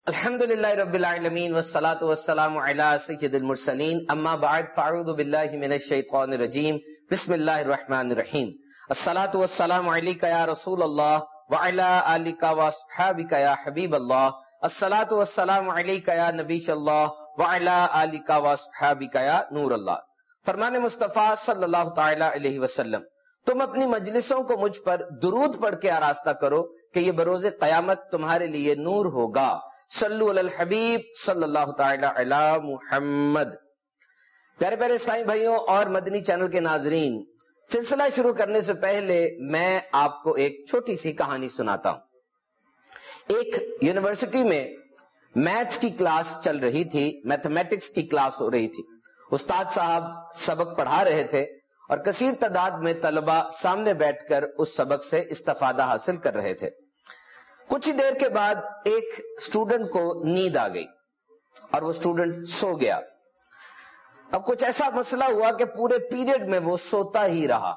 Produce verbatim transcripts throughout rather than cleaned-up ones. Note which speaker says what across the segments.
Speaker 1: الحمد للہ رب العالمین والصلاة والسلام علی سید المرسلین اما بعد فاعوذ باللہ من الشیطان الرجیم بسم اللہ الرحمن الرحیم الصلاة والسلام علیک یا رسول اللہ وعلی آلک واصحابک یا حبیب اللہ الصلاة والسلام علیک یا نبی اللہ وعلی آلک واصحابک یا نور اللہ۔ فرمان مصطفیٰ صلی اللہ تعالی علیہ وسلم، تم اپنی مجلسوں کو مجھ پر درود پڑھ کے آراستہ کرو کہ یہ بروز قیامت تمہارے لیے نور ہوگا۔ صلو علی الحبیب صلی اللہ تعالی علی محمد۔ پیارے پیارے اسلامی بھائیوں اور مدنی چینل کے ناظرین، سلسلہ شروع کرنے سے پہلے میں آپ کو ایک چھوٹی سی کہانی سناتا ہوں۔ ایک یونیورسٹی میں میتھس کی کلاس چل رہی تھی، میتھمیٹکس کی کلاس ہو رہی تھی۔ استاد صاحب سبق پڑھا رہے تھے اور کثیر تعداد میں طلبہ سامنے بیٹھ کر اس سبق سے استفادہ حاصل کر رہے تھے۔ کچھ ہی دیر کے بعد ایک اسٹوڈنٹ کو نیند آ گئی اور وہ اسٹوڈنٹ سو گیا۔ اب کچھ ایسا مسئلہ ہوا کہ پورے پیریڈ میں وہ سوتا ہی رہا،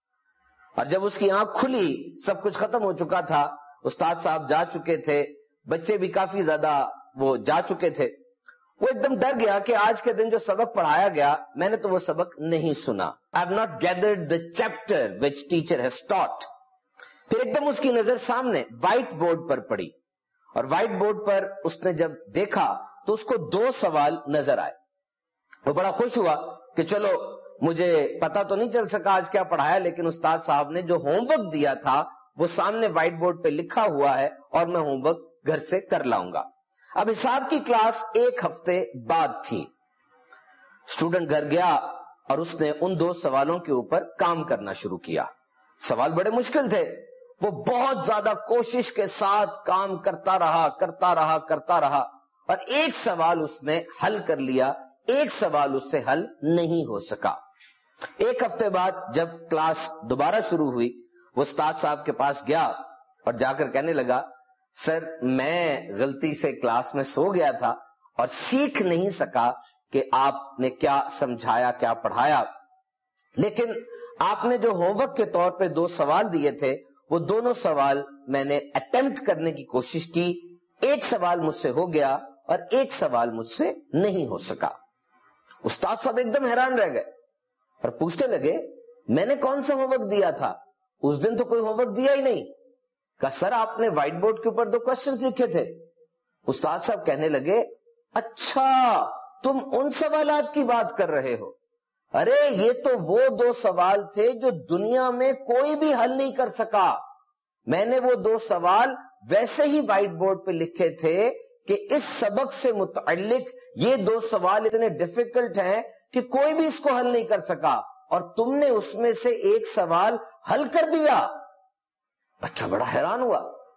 Speaker 1: اور جب اس کی آنکھ کھلی سب کچھ ختم ہو چکا تھا، استاد صاحب جا چکے تھے، بچے بھی کافی زیادہ وہ جا چکے تھے۔ وہ ایک دم ڈر گیا کہ آج کے دن جو سبق پڑھایا گیا میں نے تو وہ سبق نہیں سنا۔ I have not gathered the chapter which teacher has taught۔ پھر ایک دم اس کی نظر سامنے وائٹ بورڈ پر پڑی، اور وائٹ بورڈ پر اس نے جب دیکھا تو اس کو دو سوال نظر آئے۔ وہ بڑا خوش ہوا کہ چلو مجھے پتا تو نہیں چل سکا آج کیا پڑھایا، لیکن استاد صاحب نے جو ہوم ورک دیا تھا وہ سامنے وائٹ بورڈ پہ لکھا ہوا ہے اور میں ہوم ورک گھر سے کر لاؤں گا۔ اب حساب کی کلاس ایک ہفتے بعد تھی۔ اسٹوڈنٹ گھر گیا اور اس نے ان دو سوالوں کے اوپر کام کرنا شروع کیا۔ سوال بڑے مشکل تھے، وہ بہت زیادہ کوشش کے ساتھ کام کرتا رہا کرتا رہا کرتا رہا اور ایک سوال اس نے حل کر لیا، ایک سوال اس سے حل نہیں ہو سکا۔ ایک ہفتے بعد جب کلاس دوبارہ شروع ہوئی، وہ استاد صاحب کے پاس گیا اور جا کر کہنے لگا، سر میں غلطی سے کلاس میں سو گیا تھا اور سیکھ نہیں سکا کہ آپ نے کیا سمجھایا کیا پڑھایا، لیکن آپ نے جو ہوم ورک کے طور پہ دو سوال دیے تھے وہ دونوں سوال میں نے اٹیمپٹ کرنے کی کوشش کی، ایک سوال مجھ سے ہو گیا اور ایک سوال مجھ سے نہیں ہو سکا۔ استاد صاحب ایک دم حیران رہ گئے اور پوچھتے لگے، میں نے کون سا ہوم ورک دیا تھا؟ اس دن تو کوئی ہوم ورک دیا ہی نہیں۔ کہا، سر آپ نے وائٹ بورڈ کے اوپر دو کوشچنز لکھے تھے۔ استاد صاحب کہنے لگے، اچھا تم ان سوالات کی بات کر رہے ہو؟ ارے یہ تو وہ دو سوال تھے جو دنیا میں کوئی بھی حل نہیں کر سکا۔ میں نے وہ دو سوال ویسے ہی وائٹ بورڈ پہ لکھے تھے کہ اس سبق سے متعلق یہ دو سوال اتنے ڈیفیکلٹ ہیں کہ کوئی بھی اس کو حل نہیں کر سکا، اور تم نے اس میں سے ایک سوال حل کر دیا۔ بچہ بڑا حیران ہوا۔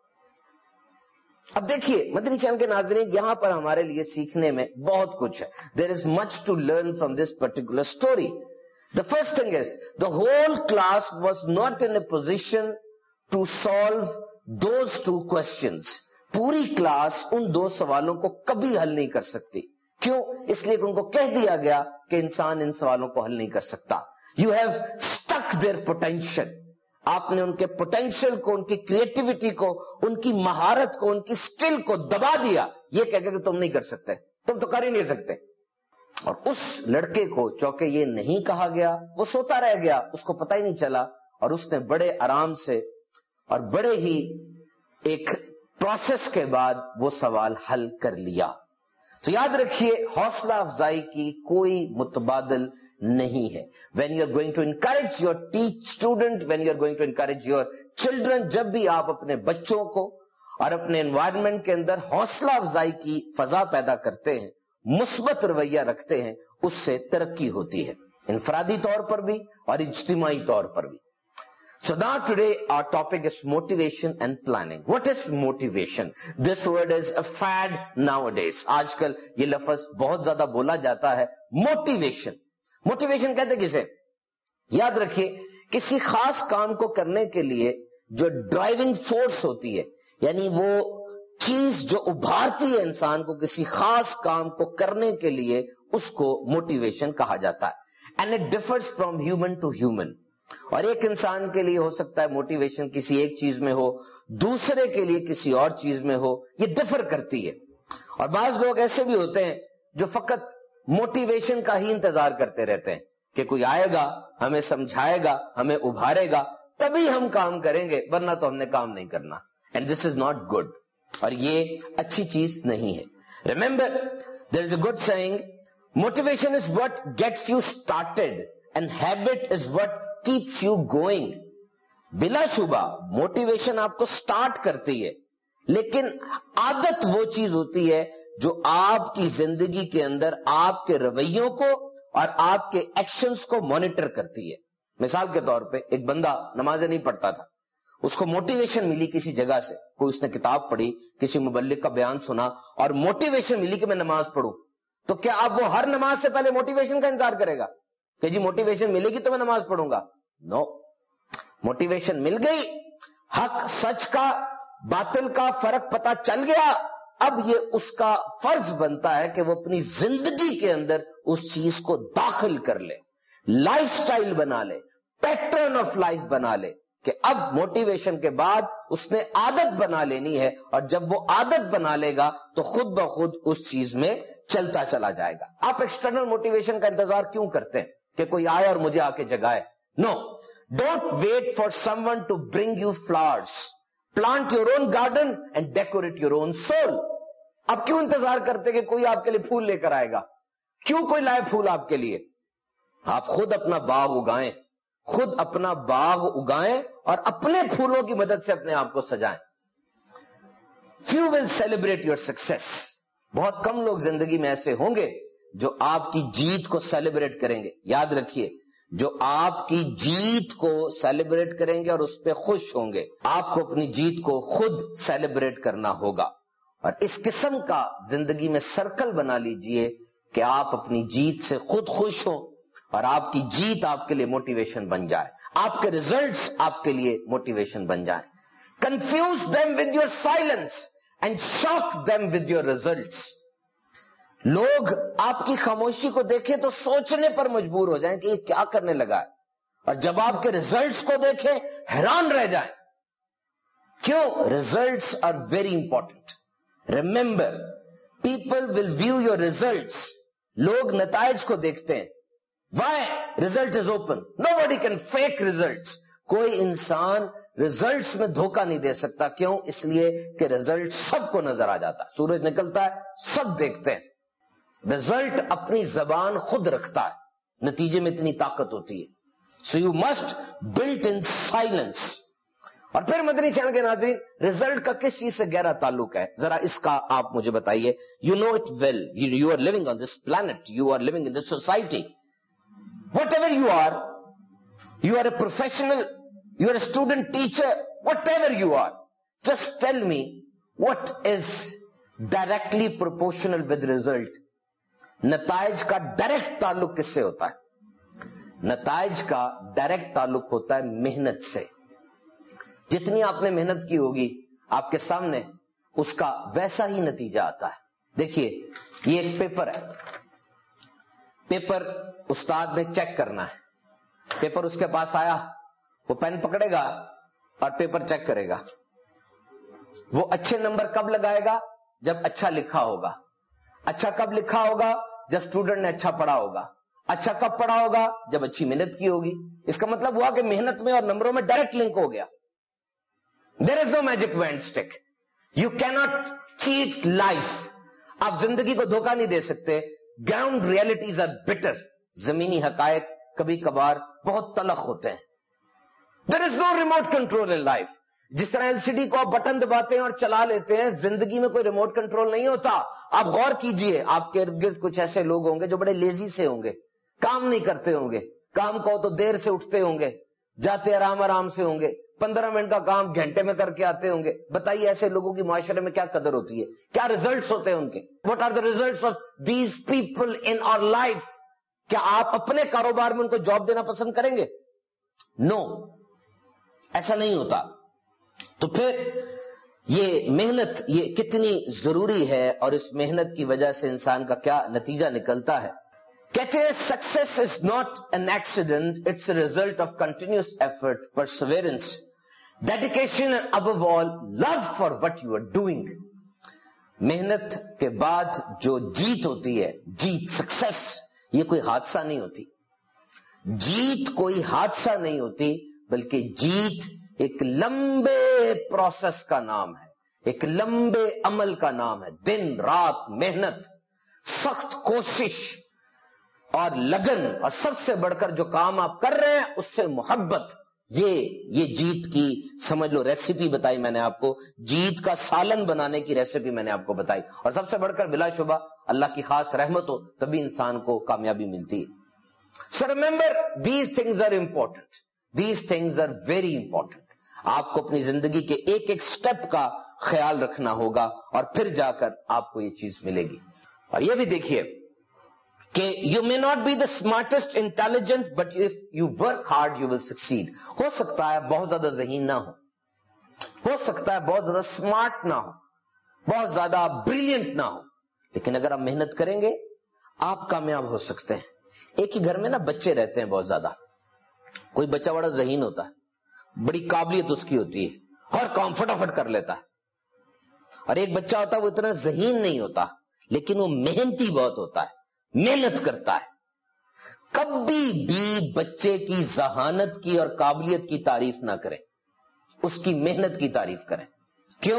Speaker 1: اب دیکھیے مدنی چینل کے ناظرین، یہاں پر ہمارے لیے سیکھنے میں بہت کچھ ہے۔ There is much to learn from this particular story. The first thing is, the whole class was not in a position to solve those two questions. پوری کلاس ان دو سوالوں کو کبھی حل نہیں کر سکتی۔ کیوں؟ اس لیے کہ ان کو کہہ دیا گیا کہ انسان ان سوالوں کو حل نہیں کر سکتا۔ You have stuck their potential. آپ نے ان کے پوٹینشیل کو، ان کی کریٹیوٹی کو، ان کی مہارت کو، ان کی سکل کو دبا دیا، یہ کہہ کہ تم نہیں کر سکتے، تم تو کر ہی نہیں سکتے۔ اور اس لڑکے کو چونکہ یہ نہیں کہا گیا، وہ سوتا رہ گیا، اس کو پتہ ہی نہیں چلا، اور اس نے بڑے آرام سے اور بڑے ہی ایک پروسیس کے بعد وہ سوال حل کر لیا۔ تو یاد رکھیے، حوصلہ افزائی کی کوئی متبادل نہیں ہے۔ When you are going to encourage your teach student, when you are going to encourage your children، جب بھی آپ اپنے بچوں کو اور اپنے انوائرمنٹ کے اندر حوصلہ افزائی کی فضا پیدا کرتے ہیں، مثبت رویہ رکھتے ہیں، اس سے ترقی ہوتی ہے، انفرادی طور پر بھی اور اجتماعی طور پر بھی۔ So now today our topic is motivation and planning. What is motivation? This word is a fad nowadays. آج کل یہ لفظ بہت زیادہ بولا جاتا ہے، موٹیویشن۔ موٹیویشن کہتے کسے؟ یاد رکھیے، کسی خاص کام کو کرنے کے لیے جو ڈرائیونگ فورس ہوتی ہے، یعنی وہ چیز جو ابھارتی ہے انسان کو کسی خاص کام کو کرنے کے لیے، اس کو موٹیویشن کہا جاتا ہے۔ And it differs from human to human. اور ایک انسان کے لیے ہو سکتا ہے موٹیویشن کسی ایک چیز میں ہو، دوسرے کے لیے کسی اور چیز میں ہو، یہ ڈفر کرتی ہے۔ اور بعض لوگ ایسے بھی ہوتے ہیں جو فقط موٹیویشن کا ہی انتظار کرتے رہتے ہیں کہ کوئی آئے گا, ہمیں سمجھائے گا, ہمیں ابھارے گا, تبھی ہم کام کریں گے, ورنہ تو ہم نے کام نہیں کرنا. And this is not good, اور یہ اچھی چیز نہیں ہے. Remember there is a good saying, motivation is what gets you started and habit is what keeps you going. بلا شبہ موٹیویشن آپ کو سٹارٹ کرتی ہے, لیکن عادت وہ چیز ہوتی ہے جو آپ کی زندگی کے اندر آپ کے رویوں کو اور آپ کے ایکشنز کو مانیٹر کرتی ہے. مثال کے طور پہ ایک بندہ نمازیں نہیں پڑھتا تھا, اس کو موٹیویشن ملی کسی جگہ سے, کوئی اس نے کتاب پڑھی, کسی مبلغ کا بیان سنا اور موٹیویشن ملی کہ میں نماز پڑھوں, تو کیا اب وہ ہر نماز سے پہلے موٹیویشن کا انتظار کرے گا کہ جی موٹیویشن ملے گی تو میں نماز پڑھوں گا؟ نو, موٹیویشن مل گئی, حق سچ کا باطل کا فرق پتا چل گیا, اب یہ اس کا فرض بنتا ہے کہ وہ اپنی زندگی کے اندر اس چیز کو داخل کر لے, لائف سٹائل بنا لے, پیٹرن آف لائف بنا لے, کہ اب موٹیویشن کے بعد اس نے عادت بنا لینی ہے, اور جب وہ عادت بنا لے گا تو خود بخود اس چیز میں چلتا چلا جائے گا. آپ ایکسٹرنل موٹیویشن کا انتظار کیوں کرتے ہیں کہ کوئی آئے اور مجھے آ کے جگائے؟ No, don't wait for someone to bring you flowers, plant your own garden and decorate your own soul. اب کیوں انتظار کرتے کہ کوئی آپ کے لیے پھول لے کر آئے گا؟ کیوں کوئی لائے پھول آپ کے لیے؟ آپ خود اپنا باغ اگائیں, خود اپنا باغ اگائیں اور اپنے پھولوں کی مدد سے اپنے آپ کو سجائیں. Few will celebrate your success. بہت کم لوگ زندگی میں ایسے ہوں گے جو آپ کی جیت کو سیلیبریٹ کریں گے. یاد رکھیے, جو آپ کی جیت کو سیلیبریٹ کریں گے اور اس پہ خوش ہوں گے, آپ کو اپنی جیت کو خود سیلیبریٹ کرنا ہوگا. اور اس قسم کا زندگی میں سرکل بنا لیجئے کہ آپ اپنی جیت سے خود خوش ہوں اور آپ کی جیت آپ کے لیے موٹیویشن بن جائے, آپ کے ریزلٹس آپ کے لیے موٹیویشن بن جائیں. Confuse them with your silence and shock them with your results. لوگ آپ کی خاموشی کو دیکھیں تو سوچنے پر مجبور ہو جائیں کہ یہ کیا کرنے لگا ہے, اور جب آپ کے ریزلٹس کو دیکھیں حیران رہ جائیں. کیوں؟ Results are very important. Remember, people will view your results. لوگ نتائج کو دیکھتے ہیں. Why? Result is open, nobody can fake results. کوئی انسان ریزلٹس میں دھوکہ نہیں دے سکتا. کیوں؟ اس لیے کہ ریزلٹ سب کو نظر آ جاتا ہے. سورج نکلتا ہے, سب دیکھتے ہیں. رزلٹ اپنی زبان خود رکھتا ہے, نتیجے میں اتنی طاقت ہوتی ہے. So you must built in silence. اور پھر مدنی چینل کے ناظرین, رزلٹ کا کس چیز سے گہرا تعلق ہے, ذرا اس کا آپ مجھے بتائیے. You know it well, you are living on this planet, you are living in this society. Whatever you are, you are a professional, you are a student, teacher, whatever you are, just tell me what is directly proportional with result. نتائج کا direct تعلق کس سے ہوتا ہے؟ نتائج کا direct تعلق ہوتا ہے محنت سے. جتنی آپ نے محنت کی ہوگی آپ کے سامنے اس کا ویسا ہی نتیجہ آتا ہے. دیکھیے, یہ ایک پیپر ہے, پیپر استاد نے چیک کرنا ہے. پیپر اس کے پاس آیا, وہ پین پکڑے گا اور پیپر چیک کرے گا. وہ اچھے نمبر کب لگائے گا؟ جب اچھا لکھا ہوگا. اچھا کب لکھا ہوگا؟ جب اسٹوڈنٹ نے اچھا پڑھا ہوگا. اچھا کب پڑھا ہوگا؟ جب اچھی محنت کی ہوگی. اس کا مطلب ہوا کہ محنت میں اور نمبروں میں ڈائریکٹ لنک ہو گیا. There is no magic wand stick. You can't cheat life. آپ زندگی کو دھوکہ نہیں دے سکتے. Ground realities are bitter. زمینی حقائق کبھی کبھار بہت تلخ ہوتے ہیں. There is no remote control in life. جس طرح ایل سی ڈی کو آپ بٹن دباتے ہیں اور چلا لیتے ہیں, زندگی میں کوئی ریموٹ کنٹرول نہیں ہوتا. آپ غور کیجئے, آپ کے ارد گرد کچھ ایسے لوگ ہوں گے جو بڑے لیزی سے ہوں گے, کام نہیں کرتے ہوں گے. کام کو تو دیر سے اٹھتے ہوں گے, جاتے آرام آرام سے ہوں گے, پندرہ منٹ کا کام گھنٹے میں کر کے آتے ہوں گے. بتائیے ایسے لوگوں کی معاشرے میں کیا قدر ہوتی ہے, کیا ریزلٹس ہوتے ہیں ان کے؟ What are the results of these people in our life? کیا آپ اپنے کاروبار میں ان کو جاب دینا پسند کریں گے؟ نو, ایسا نہیں ہوتا. تو پھر یہ محنت یہ کتنی ضروری ہے, اور اس محنت کی وجہ سے انسان کا کیا نتیجہ نکلتا ہے. کہتے ہیں success is not an accident, it's a result of continuous effort, perseverance, dedication and above all love for what you are doing. محنت کے بعد جو جیت ہوتی ہے، جیت، سکسیس، یہ کوئی حادثہ نہیں ہوتی. جیت کوئی حادثہ نہیں ہوتی، بلکہ جیت ایک لمبے پروسیس کا نام ہے، ایک لمبے عمل کا نام ہے. دن رات محنت، سخت کوشش اور لگن، اور سب سے بڑھ کر جو کام آپ کر رہے ہیں اس سے محبت، یہ یہ جیت کی سمجھ لو ریسیپی بتائی میں نے آپ کو. جیت کا سالن بنانے کی ریسیپی میں نے آپ کو بتائی. اور سب سے بڑھ کر بلا شبہ اللہ کی خاص رحمت ہو تبھی انسان کو کامیابی ملتی ہے. So remember, these things are important. These things are very important. آپ کو اپنی زندگی کے ایک ایک سٹیپ کا خیال رکھنا ہوگا اور پھر جا کر آپ کو یہ چیز ملے گی. اور یہ بھی دیکھیے کہ you may not be the smartest intelligent but if you work hard you will succeed. ہو سکتا ہے بہت زیادہ ذہین نہ ہو، ہو سکتا ہے بہت زیادہ اسمارٹ نہ ہو، بہت زیادہ بریلینٹ نہ ہو، لیکن اگر آپ محنت کریں گے آپ کامیاب ہو سکتے ہیں. ایک ہی گھر میں نا بچے رہتے ہیں بہت زیادہ. کوئی بچہ بڑا ذہین ہوتا ہے، بڑی قابلیت اس کی ہوتی ہے، ہر کام فٹافٹ کر لیتا ہے. اور ایک بچہ ہوتا ہے وہ اتنا ذہین نہیں ہوتا لیکن وہ محنتی بہت ہوتا ہے، محنت کرتا ہے. کبھی بھی بچے کی ذہانت کی اور قابلیت کی تعریف نہ کریں، اس کی محنت کی تعریف کریں. کیوں؟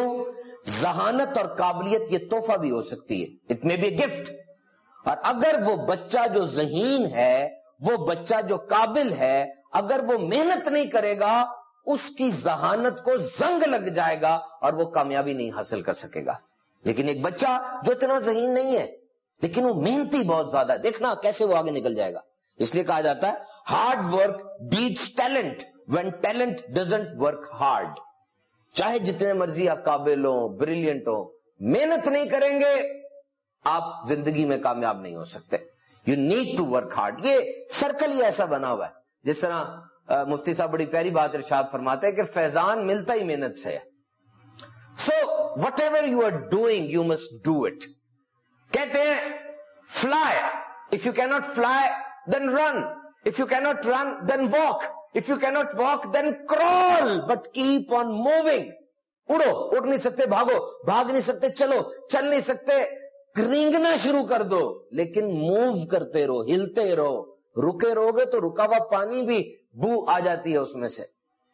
Speaker 1: ذہانت اور قابلیت یہ تحفہ بھی ہو سکتی ہے، اٹ مے بی گفٹ. اور اگر وہ بچہ جو ذہین ہے، وہ بچہ جو قابل ہے، اگر وہ محنت نہیں کرے گا اس کی ذہانت کو زنگ لگ جائے گا اور وہ کامیابی نہیں حاصل کر سکے گا. لیکن ایک بچہ جو اتنا ذہین نہیں ہے لیکن وہ محنتی بہت زیادہ ہے، دیکھنا کیسے وہ آگے نکل جائے گا. اس لیے کہا جاتا ہے hard work beats talent when talent doesn't work hard. چاہے جتنے مرضی آپ قابل ہو، بریلینٹ ہو، محنت نہیں کریں گے آپ زندگی میں کامیاب نہیں ہو سکتے. You need to work hard. یہ سرکل ہی ایسا بنا ہوا ہے، جس طرح مفتی صاحب بڑی پیاری بات ارشاد فرماتے ہیں کہ فیضان ملتا ہی محنت سے ہے. So whatever you are doing you must do it. کہتے ہیں fly, if you can not fly then run, if you can not run then walk, if you can not walk then crawl but keep on moving. اڑو، اڑ نہیں سکتے بھاگو، بھاگ نہیں سکتے چلو، چل نہیں سکتے رینگنا شروع کر دو، لیکن موو کرتے رہو، ہلتے رہو. رکے رہو گے تو رکا ہوا پانی بھی بو آ جاتی ہے اس میں سے.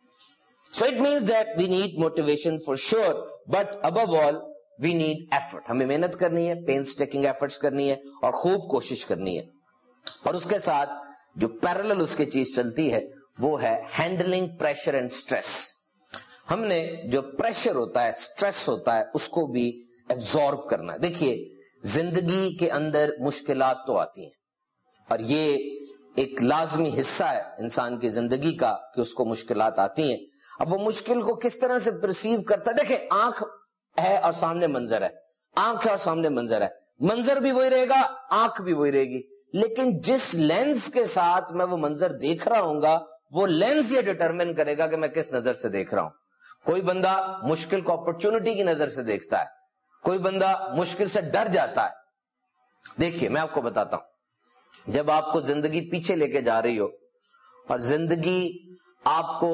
Speaker 1: So it means that we need motivation for sure, but above all we need effort. ہمیں محنت کرنی ہے، پینس ٹیکنگ ایفرٹس کرنی ہے اور خوب کوشش کرنی ہے. اور اس کے ساتھ جو پیرالل اس کی چیز چلتی ہے وہ ہے ہینڈلنگ پریشر اینڈ اسٹریس. ہم نے جو پریشر ہوتا ہے، اسٹریس ہوتا ہے، اس کو بھی ایبزارب کرنا ہے. دیکھیے زندگی کے اندر مشکلات تو آتی ہیں اور یہ ایک لازمی حصہ ہے انسان کی زندگی کا کہ اس کو مشکلات آتی ہیں. اب وہ مشکل کو کس طرح سے پرسیو کرتا ہے؟ دیکھیں آنکھ ہے اور سامنے منظر ہے، آنکھ ہے اور سامنے منظر ہے، منظر بھی وہی رہے گا، آنکھ بھی وہی رہے گی، لیکن جس لینس کے ساتھ میں وہ منظر دیکھ رہا ہوں گا وہ لینس یہ ڈٹرمن کرے گا کہ میں کس نظر سے دیکھ رہا ہوں. کوئی بندہ مشکل کو اپرچونٹی کی نظر سے دیکھتا ہے، کوئی بندہ مشکل سے ڈر جاتا ہے. دیکھیے میں آپ کو بتاتا ہوں، جب آپ کو زندگی پیچھے لے کے جا رہی ہو اور زندگی آپ کو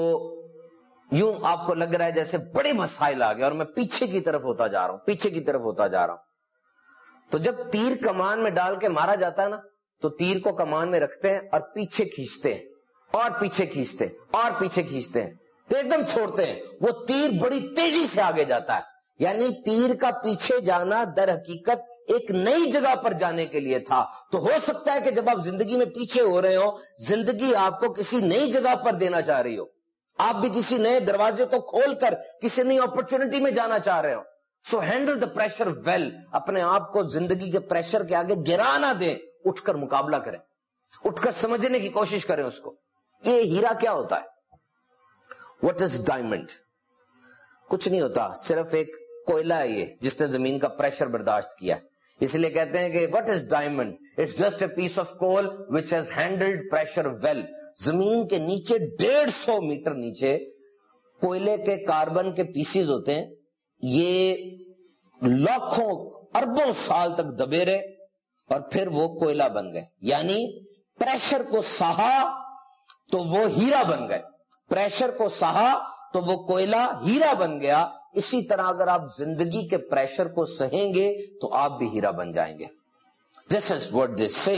Speaker 1: یوں آپ کو لگ رہا ہے جیسے بڑے مسائل آ گئے اور میں پیچھے کی طرف ہوتا جا رہا ہوں، پیچھے کی طرف ہوتا جا رہا ہوں، تو جب تیر کمان میں ڈال کے مارا جاتا ہے نا تو تیر کو کمان میں رکھتے ہیں اور پیچھے کھینچتے ہیں اور پیچھے کھینچتے ہیں اور پیچھے کھینچتے ہیں تو ایک دم چھوڑتے ہیں، وہ تیر بڑی تیزی سے آگے جاتا ہے. یعنی تیر کا پیچھے جانا در حقیقت ایک نئی جگہ پر جانے کے لیے تھا. تو ہو سکتا ہے کہ جب آپ زندگی میں پیچھے ہو رہے ہو، زندگی آپ کو کسی نئی جگہ پر دینا چاہ رہی ہو، آپ بھی کسی نئے دروازے کو کھول کر کسی نئی اپرچونٹی میں جانا چاہ رہے ہو. So handle the pressure well. اپنے آپ کو زندگی کے پریشر کے آگے گرا نہ دیں، اٹھ کر مقابلہ کریں، اٹھ کر سمجھنے کی کوشش کریں اس کو. یہ ہیرا کیا ہوتا ہے؟ What is diamond? کچھ نہیں ہوتا، صرف ایک کوئلہ ہے یہ جس نے زمین کا پریشر برداشت کیا. اس لیے کہتے ہیں کہ what is diamond? It's just a piece of coal which has handled pressure well. زمین کے نیچے ڈیڑھ سو میٹر نیچے کوئلے کے کاربن کے پیسز ہوتے ہیں، یہ لاکھوں اربوں سال تک دبے رہے اور پھر وہ کوئلہ بن گئے. یعنی پریشر کو سہا تو وہ ہیرا بن گئے، پریشر کو سہا تو وہ کوئلہ ہیرا بن گیا. اسی طرح اگر آپ زندگی کے پریشر کو سہیں گے تو آپ بھی ہیرا بن جائیں گے. دس از واٹ دے سے.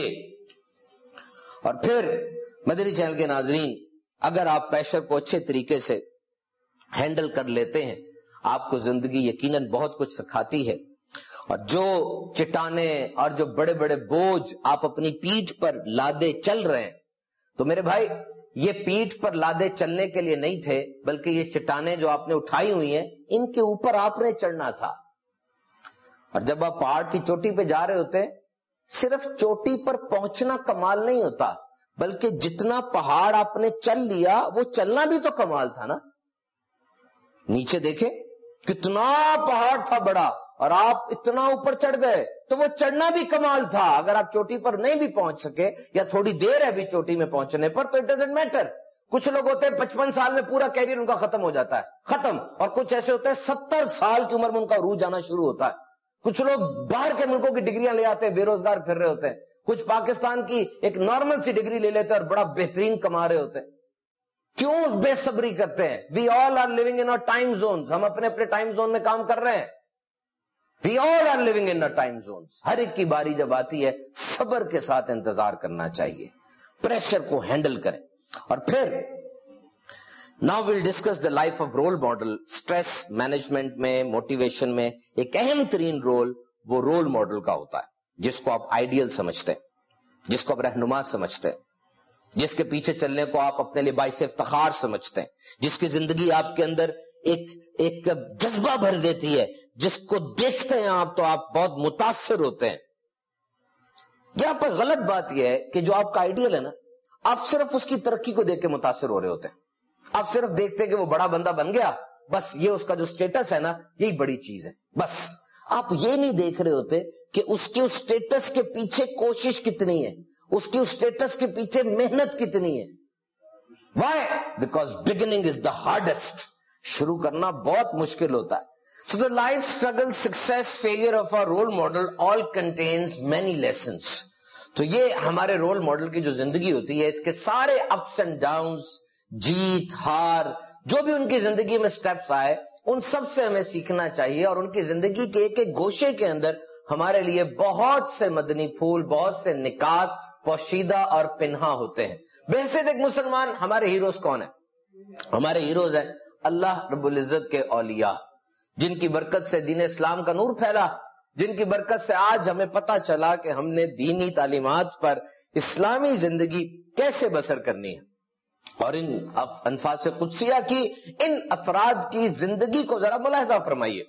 Speaker 1: اور پھر مدنی چینل کے ناظرین، اگر آپ پریشر کو اچھے طریقے سے ہینڈل کر لیتے ہیں، آپ کو زندگی یقیناً بہت کچھ سکھاتی ہے. اور جو چٹانے اور جو بڑے بڑے بوجھ آپ اپنی پیٹھ پر لادے چل رہے ہیں، تو میرے بھائی یہ پیٹھ پر لادے چلنے کے لیے نہیں تھے، بلکہ یہ چٹانیں جو آپ نے اٹھائی ہوئی ہیں ان کے اوپر آپ نے چڑھنا تھا. اور جب آپ پہاڑ کی چوٹی پہ جا رہے ہوتے ہیں، صرف چوٹی پر پہنچنا کمال نہیں ہوتا، بلکہ جتنا پہاڑ آپ نے چل لیا وہ چلنا بھی تو کمال تھا نا. نیچے دیکھیں کتنا پہاڑ تھا بڑا، اور آپ اتنا اوپر چڑھ گئے، تو وہ چڑھنا بھی کمال تھا. اگر آپ چوٹی پر نہیں بھی پہنچ سکے یا تھوڑی دیر ہے بھی چوٹی میں پہنچنے پر، تو اٹ ڈزنٹ میٹر. کچھ لوگ ہوتے ہیں پچپن سال میں پورا کیریئر ان کا ختم ہو جاتا ہے، ختم. اور کچھ ایسے ہوتے ہیں ستر سال کی عمر میں ان کا عروج آنا شروع ہوتا ہے. کچھ لوگ باہر کے ملکوں کی ڈگریاں لے آتے ہیں، بے روزگار پھر رہے ہوتے ہیں. کچھ پاکستان کی ایک نارمل سی ڈگری لے لیتے ہیں اور بڑا بہترین کما رہے ہوتے ہیں. کیوں بے صبری کرتے ہیں؟ We all are living in our time zones. ہم اپنے اپنے ٹائم زون میں کام کر رہے ہیں. We all are living in our time zones. ہر ایک کی باری جب آتی ہے صبر کے ساتھ انتظار کرنا چاہیے، پریشر کو ہینڈل کریں. اور پھر now we'll discuss the life of role model. Stress management میں، موٹیویشن میں ایک اہم ترین رول وہ رول ماڈل کا ہوتا ہے، جس کو آپ آئیڈیل سمجھتے ہیں، جس کو آپ رہنما سمجھتے ہیں، جس کے پیچھے چلنے کو آپ اپنے لیے باعث افتخار سمجھتے ہیں، جس کی زندگی آپ کے اندر ایک ایک جذبہ بھر دیتی ہے، جس کو دیکھتے ہیں آپ تو آپ بہت متاثر ہوتے ہیں. یہاں پر غلط بات یہ ہے کہ جو آپ کا آئیڈیل ہے نا، آپ صرف اس کی ترقی کو دیکھ کے متاثر ہو رہے ہوتے ہیں. آپ صرف دیکھتے ہیں کہ وہ بڑا بندہ بن گیا، بس یہ اس کا جو سٹیٹس ہے نا، یہی بڑی چیز ہے. بس آپ یہ نہیں دیکھ رہے ہوتے کہ اس کے اس سٹیٹس کے پیچھے کوشش کتنی ہے، اس کی اس سٹیٹس کے پیچھے محنت کتنی ہے. Why? Because beginning is the hardest. شروع کرنا بہت مشکل ہوتا ہے. So the life struggle, success, failure of our role model all contains many lessons. تو یہ ہمارے رول ماڈل کی جو زندگی ہوتی ہے، اس کے سارے اپس اینڈ ڈاؤنز، جیت ہار، جو بھی ان کی زندگی میں سٹیپس آئے، ان سب سے ہمیں سیکھنا چاہیے. اور ان کی زندگی کے ایک ایک گوشے کے اندر ہمارے لیے بہت سے مدنی پھول، بہت سے نکات پوشیدہ اور پنہا ہوتے ہیں. بحیثیت ایک مسلمان ہمارے ہیروز کون ہیں؟ ہمارے ہیروز ہیں اللہ رب العزت کے اولیاء، جن کی برکت سے دین اسلام کا نور پھیلا، جن کی برکت سے آج ہمیں پتا چلا کہ ہم نے دینی تعلیمات پر اسلامی زندگی کیسے بسر کرنی ہے. اور ان انفاس قدسیہ کی، ان افراد کی زندگی کو ذرا ملاحظہ فرمائیے.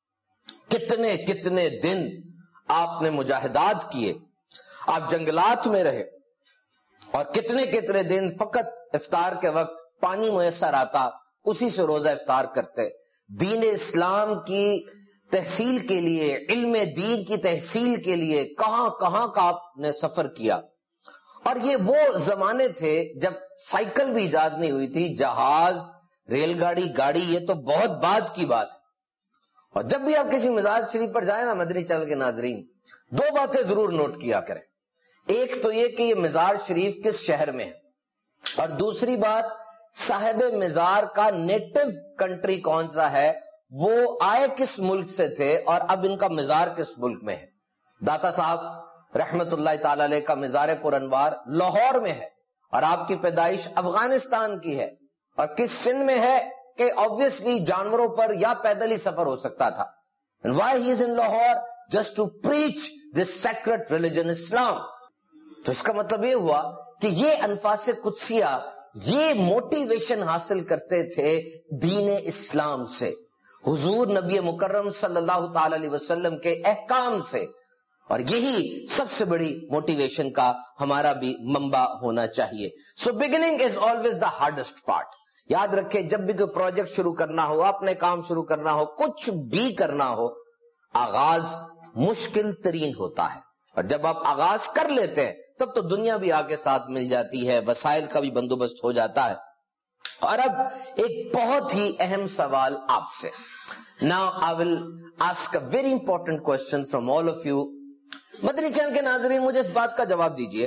Speaker 1: کتنے کتنے دن آپ نے مجاہدات کیے، آپ جنگلات میں رہے، اور کتنے کتنے دن فقط افطار کے وقت پانی میسر آتا اسی سے روزہ افطار کرتے. دین اسلام کی تحصیل کے لیے، علم دین کی تحصیل کے لیے کہاں کہاں کا آپ نے سفر کیا. اور یہ وہ زمانے تھے جب سائیکل بھی ایجاد نہیں ہوئی تھی، جہاز، ریل گاڑی، گاڑی یہ تو بہت بعد کی بات ہے. اور جب بھی آپ کسی مزار شریف پر جائیں نا مدنی چینل کے ناظرین، دو باتیں ضرور نوٹ کیا کریں. ایک تو یہ کہ یہ مزار شریف کس شہر میں ہے، اور دوسری بات صاحب مزار کا نیٹو کنٹری کون سا ہے، وہ آئے کس ملک سے تھے اور اب ان کا مزار کس ملک میں ہے. داتا صاحب رحمت اللہ تعالی علیہ کا مزار پر انوار لاہور میں ہے، اور آپ کی پیدائش افغانستان کی ہے. اور کس سن میں ہے کہ obviously جانوروں پر یا پیدل ہی سفر ہو سکتا تھا. And why he is in Lahore? Just to preach this sacred religion Islam. تو اس کا مطلب یہ ہوا کہ یہ انفاس قدسیہ یہ موٹیویشن حاصل کرتے تھے دین اسلام سے، حضور نبی مکرم صلی اللہ تعالی علیہ وسلم کے احکام سے. اور یہی سب سے بڑی موٹیویشن کا ہمارا بھی منبع ہونا چاہیے. So beginning is always the hardest part. یاد رکھیں جب بھی کوئی پروجیکٹ شروع کرنا ہو، اپنے کام شروع کرنا ہو، کچھ بھی کرنا ہو، آغاز مشکل ترین ہوتا ہے. اور جب آپ آغاز کر لیتے ہیں تب تو دنیا بھی آگے ساتھ مل جاتی ہے، وسائل کا بھی بندوبست ہو جاتا ہے. اور اب ایک بہت ہی اہم سوال آپ سے. Now I will ask a very important question from all of you. Madani channel کے ناظرین مجھے اس بات کا جواب دیجئے.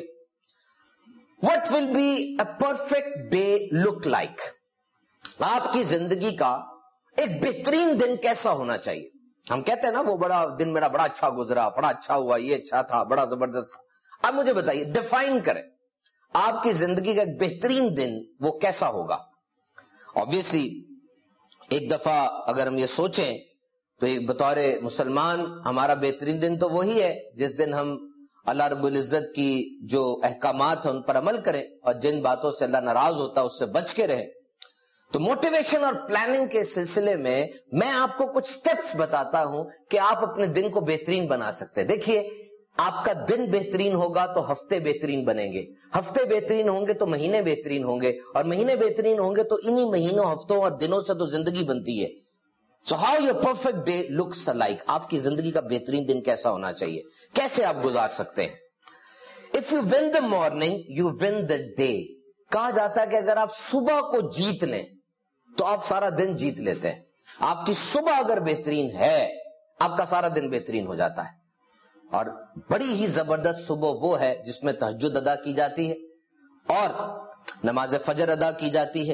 Speaker 1: What will be a perfect day look like? آپ کی زندگی کا ایک بہترین دن کیسا ہونا چاہیے؟ ہم کہتے ہیں نا وہ بڑا دن میرا بڑا اچھا گزرا، بڑا اچھا ہوا، یہ اچھا تھا، بڑا زبردست تھا۔ اب مجھے بتائیے، ڈیفائن کریں آپ کی زندگی کا ایک بہترین دن وہ کیسا ہوگا؟ obviously ایک دفعہ اگر ہم یہ سوچیں تو ایک بطور مسلمان ہمارا بہترین دن تو وہی ہے جس دن ہم اللہ رب العزت کی جو احکامات ہیں ان پر عمل کریں اور جن باتوں سے اللہ ناراض ہوتا ہے اس سے بچ کے رہیں۔ تو موٹیویشن اور پلاننگ کے سلسلے میں میں آپ کو کچھ سٹیپس بتاتا ہوں کہ آپ اپنے دن کو بہترین بنا سکتے ہیں۔ دیکھیے، آپ کا دن بہترین ہوگا تو ہفتے بہترین بنیں گے، ہفتے بہترین ہوں گے تو مہینے بہترین ہوں گے، اور مہینے بہترین ہوں گے تو انہی مہینوں، ہفتوں اور دنوں سے تو زندگی بنتی ہے۔ So how your perfect day looks like، آپ کی زندگی کا بہترین دن کیسا ہونا چاہیے، کیسے آپ گزار سکتے ہیں؟ If you win the morning, you win the day۔ کہا جاتا ہے کہ اگر آپ صبح کو جیت لیں تو آپ سارا دن جیت لیتے ہیں۔ آپ کی صبح اگر بہترین ہے، آپ کا سارا دن بہترین ہو جاتا ہے۔ اور بڑی ہی زبردست صبح وہ ہے جس میں تہجد ادا کی جاتی ہے اور نماز فجر ادا کی جاتی ہے،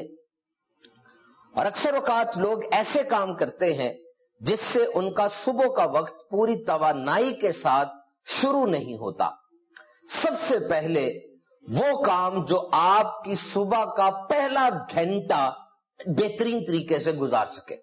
Speaker 1: اور اکثر اوقات لوگ ایسے کام کرتے ہیں جس سے ان کا صبح کا وقت پوری توانائی کے ساتھ شروع نہیں ہوتا۔ سب سے پہلے وہ کام جو آپ کی صبح کا پہلا گھنٹہ بہترین طریقے سے گزار سکے،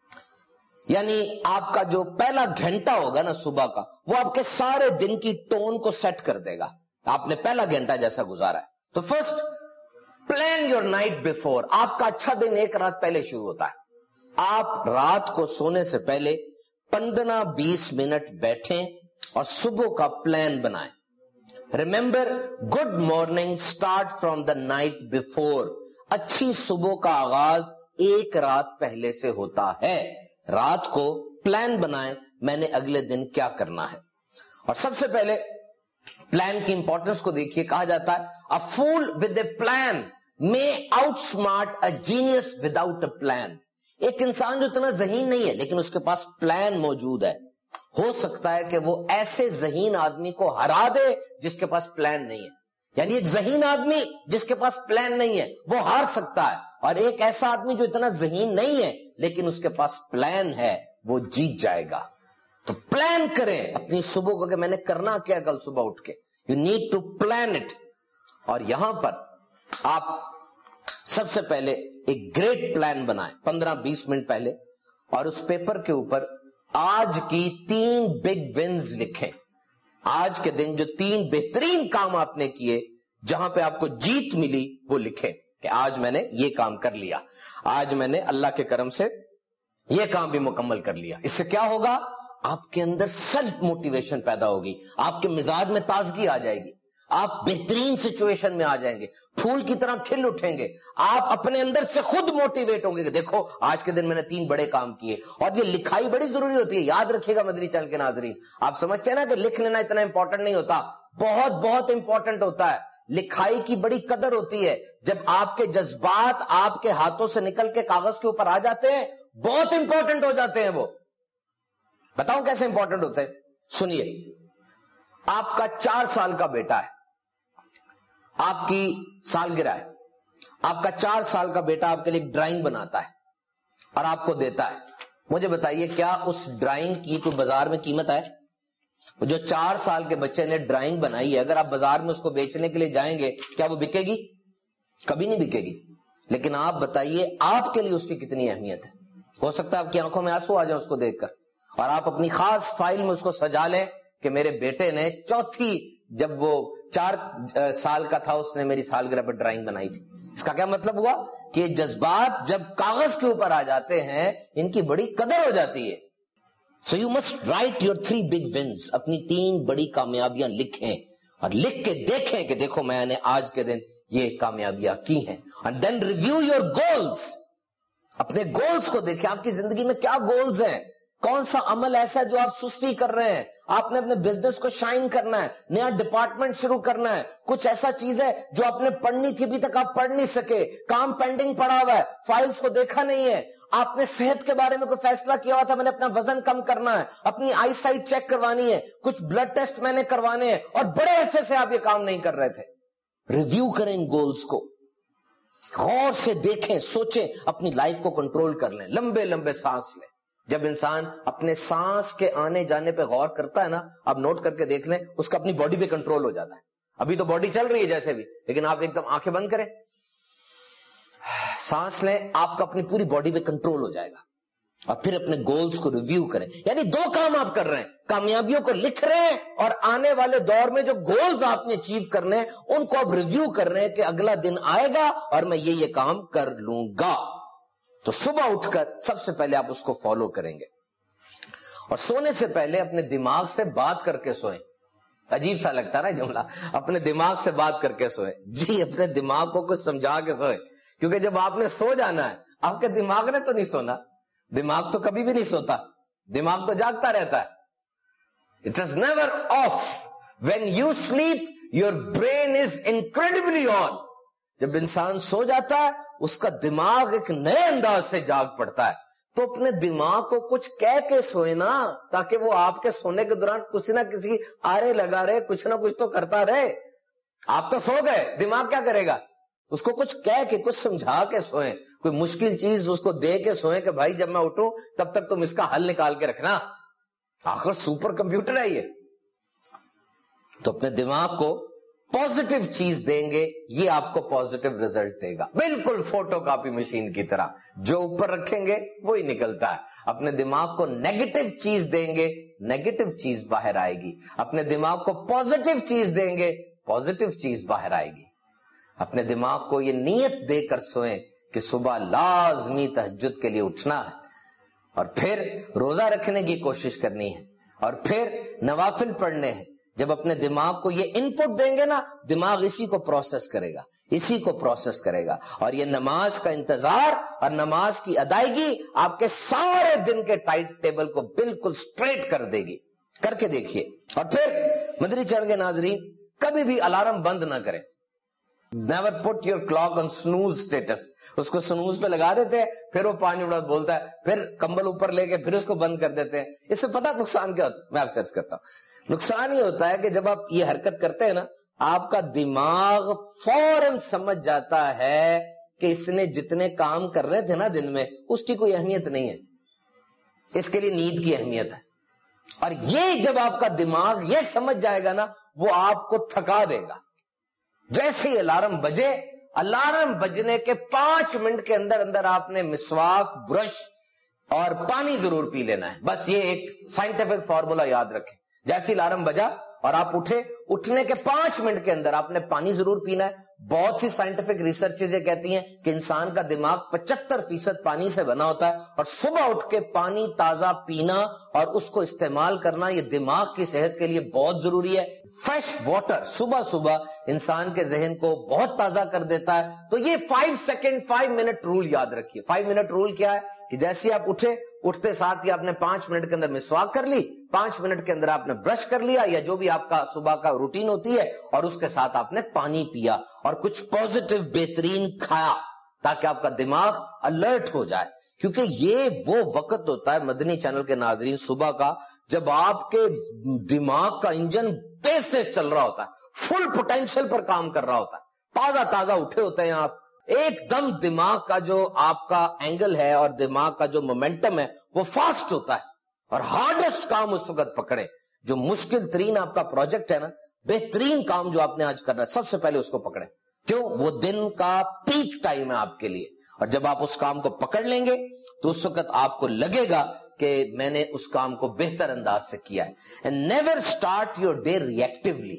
Speaker 1: یعنی آپ کا جو پہلا گھنٹہ ہوگا نا صبح کا، وہ آپ کے سارے دن کی ٹون کو سیٹ کر دے گا۔ آپ نے پہلا گھنٹہ جیسا گزارا ہے تو first plan your night before. آپ کا اچھا دن ایک رات پہلے شروع ہوتا ہے۔ آپ رات کو سونے سے پہلے پندرہ بیس منٹ بیٹھیں اور صبح کا پلان بنائیں۔ Remember, good morning start from the night before. اچھی صبح کا آغاز ایک رات پہلے سے ہوتا ہے۔ رات کو پلان بنائیں، میں نے اگلے دن کیا کرنا ہے۔ اور سب سے پہلے پلان کی امپورٹنس کو دیکھیے۔ کہا جاتا ہے a fool with a plan may outsmart a genius without a plan۔ ایک انسان جو اتنا ذہین نہیں ہے لیکن اس کے پاس پلان موجود ہے، ہو سکتا ہے کہ وہ ایسے ذہین آدمی کو ہرا دے جس کے پاس پلان نہیں ہے۔ یعنی ایک ذہین آدمی جس کے پاس پلان نہیں ہے وہ ہار سکتا ہے، اور ایک ایسا آدمی جو اتنا ذہین نہیں ہے لیکن اس کے پاس پلان ہے وہ جیت جائے گا۔ تو پلان کریں اپنی صبح کو کہ میں نے کرنا کیا کل صبح اٹھ کے۔ You need to plan it. اور یہاں پر آپ سب سے پہلے ایک گریٹ پلان بنائیں پندرہ بیس منٹ پہلے، اور اس پیپر کے اوپر آج کی تین بگ ونز لکھیں۔ آج کے دن جو تین بہترین کام آپ نے کیے جہاں پہ آپ کو جیت ملی وہ لکھیں کہ آج میں نے یہ کام کر لیا، آج میں نے اللہ کے کرم سے یہ کام بھی مکمل کر لیا۔ اس سے کیا ہوگا؟ آپ کے اندر سیلف موٹیویشن پیدا ہوگی، آپ کے مزاج میں تازگی آ جائے گی، آپ بہترین سچویشن میں آ جائیں گے، پھول کی طرح کھل اٹھیں گے۔ آپ اپنے اندر سے خود موٹیویٹ ہوں گے کہ دیکھو آج کے دن میں نے تین بڑے کام کیے۔ اور یہ لکھائی بڑی ضروری ہوتی ہے، یاد رکھیے گا مدنی چینل کے ناظرین۔ آپ سمجھتے ہیں نا کہ لکھ لینا اتنا امپورٹنٹ نہیں ہوتا، بہت بہت امپورٹنٹ ہوتا ہے۔ لکھائی کی بڑی قدر ہوتی ہے، جب آپ کے جذبات آپ کے ہاتھوں سے نکل کے کاغذ کے اوپر آ جاتے ہیں بہت امپورٹنٹ ہو جاتے ہیں وہ۔ بتاؤں کیسے امپورٹنٹ ہوتے ہیں؟ سنیے، آپ کا چار سال کا بیٹا ہے، آپ کی سالگرہ ہے، آپ کا چار سال کا بیٹا آپ کے لیے ڈرائنگ بناتا ہے اور آپ کو دیتا ہے۔ مجھے بتائیے کیا اس ڈرائنگ کی کوئی بازار میں قیمت ہے؟ جو چار سال کے بچے نے ڈرائنگ بنائی ہے، اگر آپ بازار میں اس کو بیچنے کے لیے جائیں گے کیا وہ بکے گی؟ کبھی نہیں بکے گی۔ لیکن آپ بتائیے آپ کے لیے اس کی کتنی اہمیت ہے۔ ہو سکتا ہے آپ کی آنکھوں میں آنسو آ جائے اس کو دیکھ کر، اور آپ اپنی خاص فائل میں اس کو سجا لیں کہ میرے بیٹے نے چوتھی جب وہ چار سال کا تھا اس نے میری سالگرہ پر ڈرائنگ بنائی تھی۔ اس کا کیا مطلب ہوا کہ جذبات جب کاغذ کے اوپر آ جاتے ہیں ان کی بڑی قدر ہو جاتی ہے۔ So you must write your three big wins. اپنی تین بڑی کامیابیاں لکھیں اور لکھ کے دیکھیں کہ دیکھو میں نے آج کے دن یہ کامیابیاں کی ہیں۔ And then review your goals. اپنے گولز کو دیکھیں، آپ کی زندگی میں کیا گولز ہیں، کون سا عمل ایسا ہے جو آپ سستی کر رہے ہیں، آپ نے اپنے بزنس کو شائن کرنا ہے، نیا ڈپارٹمنٹ شروع کرنا ہے، کچھ ایسا چیز ہے جو آپ نے پڑھنی تھی ابھی تک آپ پڑھ نہیں سکے، کام پینڈنگ پڑا ہوا ہے، فائلز کو دیکھا نہیں ہے، آپ نے صحت کے بارے میں کوئی فیصلہ کیا ہوا تھا میں نے اپنا وزن کم کرنا ہے، اپنی آئی سائٹ چیک کروانی ہے، کچھ بلڈ ٹیسٹ میں نے کروانے ہیں، اور بڑے عرصے سے آپ یہ کام نہیں کر رہے تھے۔ ریویو کریں گولز کو۔ غور سے دیکھیں، سوچیں، اپنی لائف کو کنٹرول کر لیں، لمبے لمبے سانس لیں. جب انسان اپنے سانس کے آنے جانے پہ غور کرتا ہے نا، آپ نوٹ کر کے دیکھ لیں، اس کا اپنی باڈی پہ کنٹرول ہو جاتا ہے. ابھی تو باڈی چل رہی ہے جیسے بھی، لیکن آپ ایک دم آنکھیں بند کریں، سانس لیں، آپ کا اپنی پوری باڈی پہ کنٹرول ہو جائے گا. اور پھر اپنے گولز کو ریویو کریں. یعنی دو کام آپ کر رہے ہیں، کامیابیوں کو لکھ رہے ہیں اور آنے والے دور میں جو گولز آپ نے اچیو کرنے ہیں ان کو آپ ریویو کر رہے ہیں کہ اگلا دن آئے گا اور میں یہ یہ کام کر لوں گا. تو صبح اٹھ کر سب سے پہلے آپ اس کو فالو کریں گے. اور سونے سے پہلے اپنے دماغ سے بات کر کے سوئیں. عجیب سا لگتا ہے نا جملہ، اپنے دماغ سے بات کر کے سوئیں. جی اپنے دماغ کو کچھ سمجھا کے سوئیں، کیونکہ جب آپ نے سو جانا ہے، آپ کے دماغ نے تو نہیں سونا. دماغ تو کبھی بھی نہیں سوتا، دماغ تو جاگتا رہتا ہے. It is never off. When you sleep, your brain is incredibly on. جب انسان سو جاتا ہے اس کا دماغ ایک نئے انداز سے جاگ پڑتا ہے. تو اپنے دماغ کو کچھ کہہ کے سوئے نا، تاکہ وہ آپ کے سونے کے دوران کسی نہ کسی آرے لگا رہے، کچھ نہ کچھ تو کرتا رہے. آپ تو سو گئے، دماغ کیا کرے گا؟ اس کو کچھ کہہ کے، کچھ سمجھا کے سوئیں، کوئی مشکل چیز اس کو دے کے سوئیں کہ بھائی جب میں اٹھوں تب تک تم اس کا حل نکال کے رکھنا. آخر سپر کمپیوٹر ہے یہ. تو اپنے دماغ کو پازیٹو چیز دیں گے، یہ آپ کو پازیٹو ریزلٹ دے گا. بالکل فوٹو کاپی مشین کی طرح، جو اوپر رکھیں گے وہی نکلتا ہے. اپنے دماغ کو نیگیٹو چیز دیں گے، نیگیٹو چیز باہر آئے گی. اپنے دماغ کو پازیٹو چیز دیں گے، پازیٹو چیز باہر آئے گی. اپنے دماغ کو یہ نیت دے کر سوئیں کہ صبح لازمی تہجد کے لیے اٹھنا ہے، اور پھر روزہ رکھنے کی کوشش کرنی ہے، اور پھر نوافل پڑھنے ہیں. جب اپنے دماغ کو یہ ان پٹ دیں گے نا، دماغ اسی کو پروسیس کرے گا، اسی کو پروسیس کرے گا. اور یہ نماز کا انتظار اور نماز کی ادائیگی آپ کے سارے دن کے ٹائٹ ٹیبل کو بالکل سٹریٹ کر دے گی. کر کے دیکھیے. اور پھر مدنی چینل کے ناظرین، کبھی بھی الارم بند نہ کریں. Never put your clock on snooze status. اس کو سنوز پہ لگا دیتے ہیں، پھر وہ پانچ منٹ بولتا ہے، پھر کمبل اوپر لے کے پھر اس کو بند کر دیتے ہیں. اس سے پتہ نقصان کیا ہوتا ہے؟ میں آپ سے عرض کرتا ہوں. نقصان یہ ہوتا ہے کہ جب آپ یہ حرکت کرتے ہیں نا، آپ کا دماغ فوراً سمجھ جاتا ہے کہ اس نے جتنے کام کر رہے تھے نا دن میں، اس کی کوئی اہمیت نہیں ہے، اس کے لیے نیند کی اہمیت ہے. اور یہ جب آپ کا دماغ یہ سمجھ جائے گا نا، وہ آپ کو تھکا دے گا. جیسے ہی الارم بجے، الارم بجنے کے پانچ منٹ کے اندر اندر آپ نے مسواک، برش اور پانی ضرور پی لینا ہے. بس یہ ایک سائنٹیفک فارمولا یاد رکھیں. جیسے الارم بجا اور آپ اٹھے، اٹھنے کے پانچ منٹ کے اندر آپ نے پانی ضرور پینا ہے. بہت سی سائنٹیفک ریسرچز یہ کہتی ہیں کہ انسان کا دماغ پچہتر فیصد پانی سے بنا ہوتا ہے، اور صبح اٹھ کے پانی تازہ پینا اور اس کو استعمال کرنا یہ دماغ کی صحت کے لیے بہت ضروری ہے. فریش واٹر صبح صبح انسان کے ذہن کو بہت تازہ کر دیتا ہے. تو یہ five second five minute rule یاد رکھیے. فائیو منٹ رول کیا ہے کہ جیسے آپ اٹھے، اٹھتے ساتھ ہی آپ نے پانچ منٹ کے اندر مسواک کر لی، پانچ منٹ کے اندر آپ نے برش کر لیا یا جو بھی آپ کا صبح کا روٹین ہوتی ہے، اور اس کے ساتھ آپ نے پانی پیا اور کچھ پازیٹو بہترین کھایا، تاکہ آپ کا دماغ الرٹ ہو جائے. کیونکہ یہ وہ وقت ہوتا ہے مدنی چینل کے ناظرین صبح کا، جب آپ کے دماغ کا انجن تیز سے چل رہا ہوتا ہے، فل پوٹینشل پر کام کر رہا ہوتا ہے، تازہ تازہ اٹھے ہوتے ہیں آپ. ایک دم دماغ کا جو آپ کا اینگل ہے اور دماغ کا جو مومنٹم ہے وہ فاسٹ ہوتا ہے، اور ہارڈسٹ کام اس وقت پکڑے. جو مشکل ترین آپ کا پروجیکٹ ہے نا، بہترین کام جو آپ نے آج کرنا ہے، سب سے پہلے اس کو پکڑیں. کیوں؟ وہ دن کا پیک ٹائم ہے آپ کے لیے. اور جب آپ اس کام کو پکڑ لیں گے تو اس وقت آپ کو لگے گا کہ میں نے اس کام کو بہتر انداز سے کیا ہے. And never start your day reactively.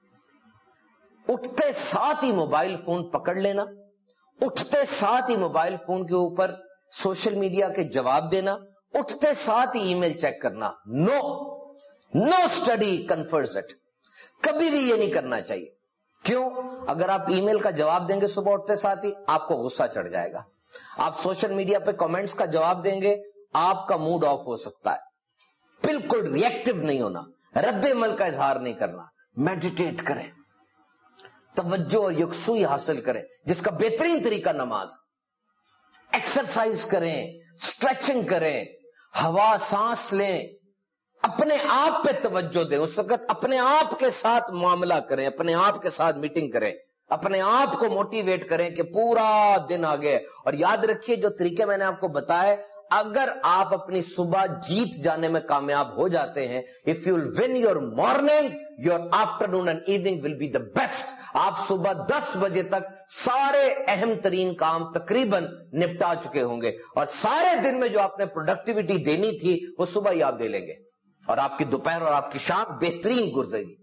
Speaker 1: اٹھتے ساتھ ہی موبائل فون پکڑ لینا، اٹھتے ساتھ ہی موبائل فون کے اوپر سوشل میڈیا کے جواب دینا، اٹھتے ساتھ ہی ای میل چیک کرنا. No no study confirms it. کبھی بھی یہ نہیں کرنا چاہیے. کیوں؟ اگر آپ ای میل کا جواب دیں گے صبح اٹھتے ساتھ ہی، آپ کو غصہ چڑھ جائے گا. آپ سوشل میڈیا پہ کامنٹس کا جواب دیں گے، آپ کا موڈ آف ہو سکتا ہے. بالکل ریئیکٹیو نہیں ہونا، رد عمل کا اظہار نہیں کرنا. میڈیٹیٹ کریں، توجہ اور یکسوئی حاصل کریں، جس کا بہترین طریقہ نماز. ایکسرسائز کریں، اسٹریچنگ کریں، ہوا سانس لیں، اپنے آپ پہ توجہ دیں. اس وقت اپنے آپ کے ساتھ معاملہ کریں، اپنے آپ کے ساتھ میٹنگ کریں. اپنے آپ کو موٹیویٹ کریں کہ پورا دن آگے ہے. اور یاد رکھیے جو طریقے میں نے آپ کو بتائے, اگر آپ اپنی صبح جیت جانے میں کامیاب ہو جاتے ہیں, if you'll win your morning, your afternoon and evening will be the best. آپ صبح دس بجے تک سارے اہم ترین کام تقریباً نپٹا چکے ہوں گے, اور سارے دن میں جو آپ نے پروڈکٹیوٹی دینی تھی وہ صبح ہی آپ دے لیں گے, اور آپ کی دوپہر اور آپ کی شام بہترین گزرے گی.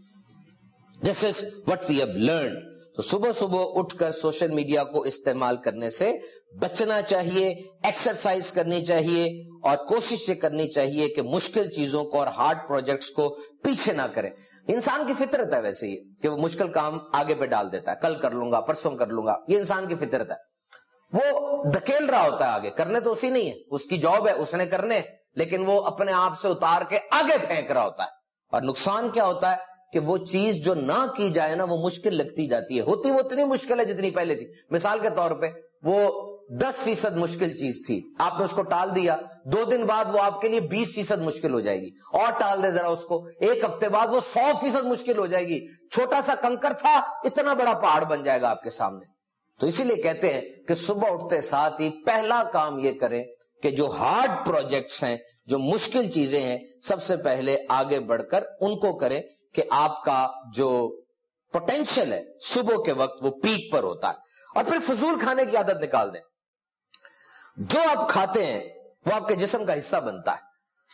Speaker 1: This is what we have learned. تو صبح صبح اٹھ کر سوشل میڈیا کو استعمال کرنے سے بچنا چاہیے, ایکسرسائز کرنی چاہیے, اور کوشش یہ کرنی چاہیے کہ مشکل چیزوں کو اور ہارڈ پروجیکٹس کو پیچھے نہ کریں. انسان کی فطرت ہے ویسے ہی کہ وہ مشکل کام آگے پہ ڈال دیتا ہے, کل کر لوں گا, پرسوں کر لوں گا, یہ انسان کی فطرت ہے. وہ دھکیل رہا ہوتا ہے آگے, کرنے تو اسی نہیں ہے, اس کی جاب ہے, اس نے کرنے, لیکن وہ اپنے آپ سے اتار کے آگے پھینک رہا ہوتا ہے. اور نقصان کیا ہوتا ہے کہ وہ چیز جو نہ کی جائے نا وہ مشکل لگتی جاتی ہے. ہوتی وہ اتنی مشکل ہے جتنی پہلے تھی. مثال کے طور پہ وہ دس فیصد مشکل چیز تھی, آپ نے اس کو ٹال دیا, دو دن بعد وہ آپ کے لیے بیس فیصد مشکل ہو جائے گی, اور ٹال دے ذرا اس کو, ایک ہفتے بعد وہ سو فیصد مشکل ہو جائے گی. چھوٹا سا کنکر تھا, اتنا بڑا پہاڑ بن جائے گا آپ کے سامنے. تو اسی لیے کہتے ہیں کہ صبح اٹھتے ساتھ ہی پہلا کام یہ کریں کہ جو ہارڈ پروجیکٹس ہیں, جو مشکل چیزیں ہیں, سب سے پہلے آگے بڑھ کر ان کو کریں کہ آپ کا جو پوٹینشیل ہے صبح کے وقت وہ پیک پر ہوتا ہے. اور پھر فضول کھانے کی عادت نکال دیں. جو آپ کھاتے ہیں وہ آپ کے جسم کا حصہ بنتا ہے.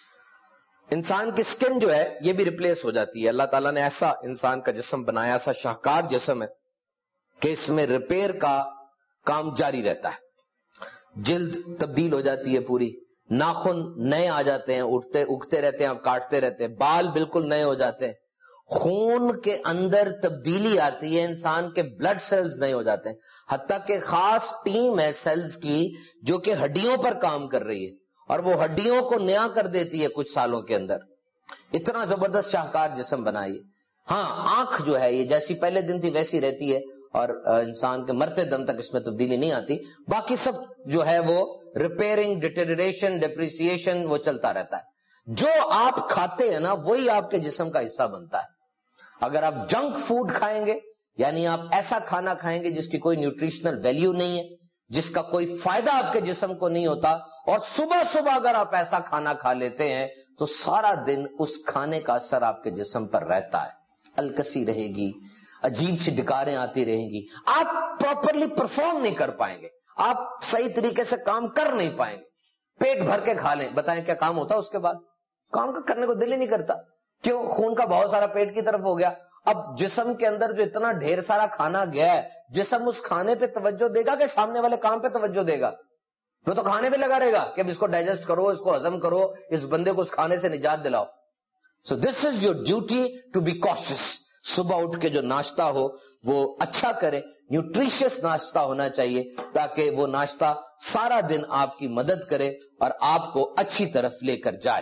Speaker 1: انسان کی سکن جو ہے یہ بھی ریپلیس ہو جاتی ہے. اللہ تعالیٰ نے ایسا انسان کا جسم بنایا, ایسا شاہکار جسم ہے کہ اس میں ریپیئر کا کام جاری رہتا ہے. جلد تبدیل ہو جاتی ہے پوری, ناخن نئے آ جاتے ہیں, اٹھتے اگتے رہتے ہیں, آپ کاٹتے رہتے ہیں, بال بالکل نئے ہو جاتے ہیں, خون کے اندر تبدیلی آتی ہے, انسان کے بلڈ سیلز نئے ہو جاتے ہیں, حتیٰ کہ خاص ٹیم ہے سیلز کی جو کہ ہڈیوں پر کام کر رہی ہے, اور وہ ہڈیوں کو نیا کر دیتی ہے کچھ سالوں کے اندر. اتنا زبردست شاہکار جسم بنائیے. ہاں, آنکھ جو ہے یہ جیسی پہلے دن تھی ویسی رہتی ہے, اور انسان کے مرتے دم تک اس میں تبدیلی نہیں آتی. باقی سب جو ہے وہ ریپیئرنگ, ڈیٹیریشن, ڈیپریسیشن وہ چلتا رہتا ہے. جو آپ کھاتے ہیں نا وہی آپ کے جسم کا حصہ بنتا ہے. اگر آپ جنک فوڈ کھائیں گے, یعنی آپ ایسا کھانا کھائیں گے جس کی کوئی نیوٹریشنل ویلیو نہیں ہے, جس کا کوئی فائدہ آپ کے جسم کو نہیں ہوتا, اور صبح صبح اگر آپ ایسا کھانا کھا لیتے ہیں تو سارا دن اس کھانے کا اثر آپ کے جسم پر رہتا ہے. الکسی رہے گی, عجیب سی ڈکاریں آتی رہیں گی, آپ پراپرلی پرفارم نہیں کر پائیں گے, آپ صحیح طریقے سے کام کر نہیں پائیں گے. پیٹ بھر کے کھا لیں, بتائیں کیا کام ہوتا اس کے بعد؟ کام کا کرنے کو دل ہی نہیں کرتا. کیوں؟ خون کا بہت سارا پیٹ کی طرف ہو گیا. اب جسم کے اندر جو اتنا ڈھیر سارا کھانا گیا ہے, جسم اس کھانے پہ توجہ دے گا کہ سامنے والے کام پہ توجہ دے گا؟ وہ تو کھانے پہ لگا رہے گا کہ اب اس کو ڈائجسٹ کرو, اس کو ہضم کرو, اس بندے کو اس کھانے سے نجات دلاؤ. So this is your duty to be conscious. صبح اٹھ کے جو ناشتہ ہو وہ اچھا کریں, نیوٹریشس ناشتہ ہونا چاہیے تاکہ وہ ناشتہ سارا دن آپ کی مدد کرے اور آپ کو اچھی طرف لے کر جائے.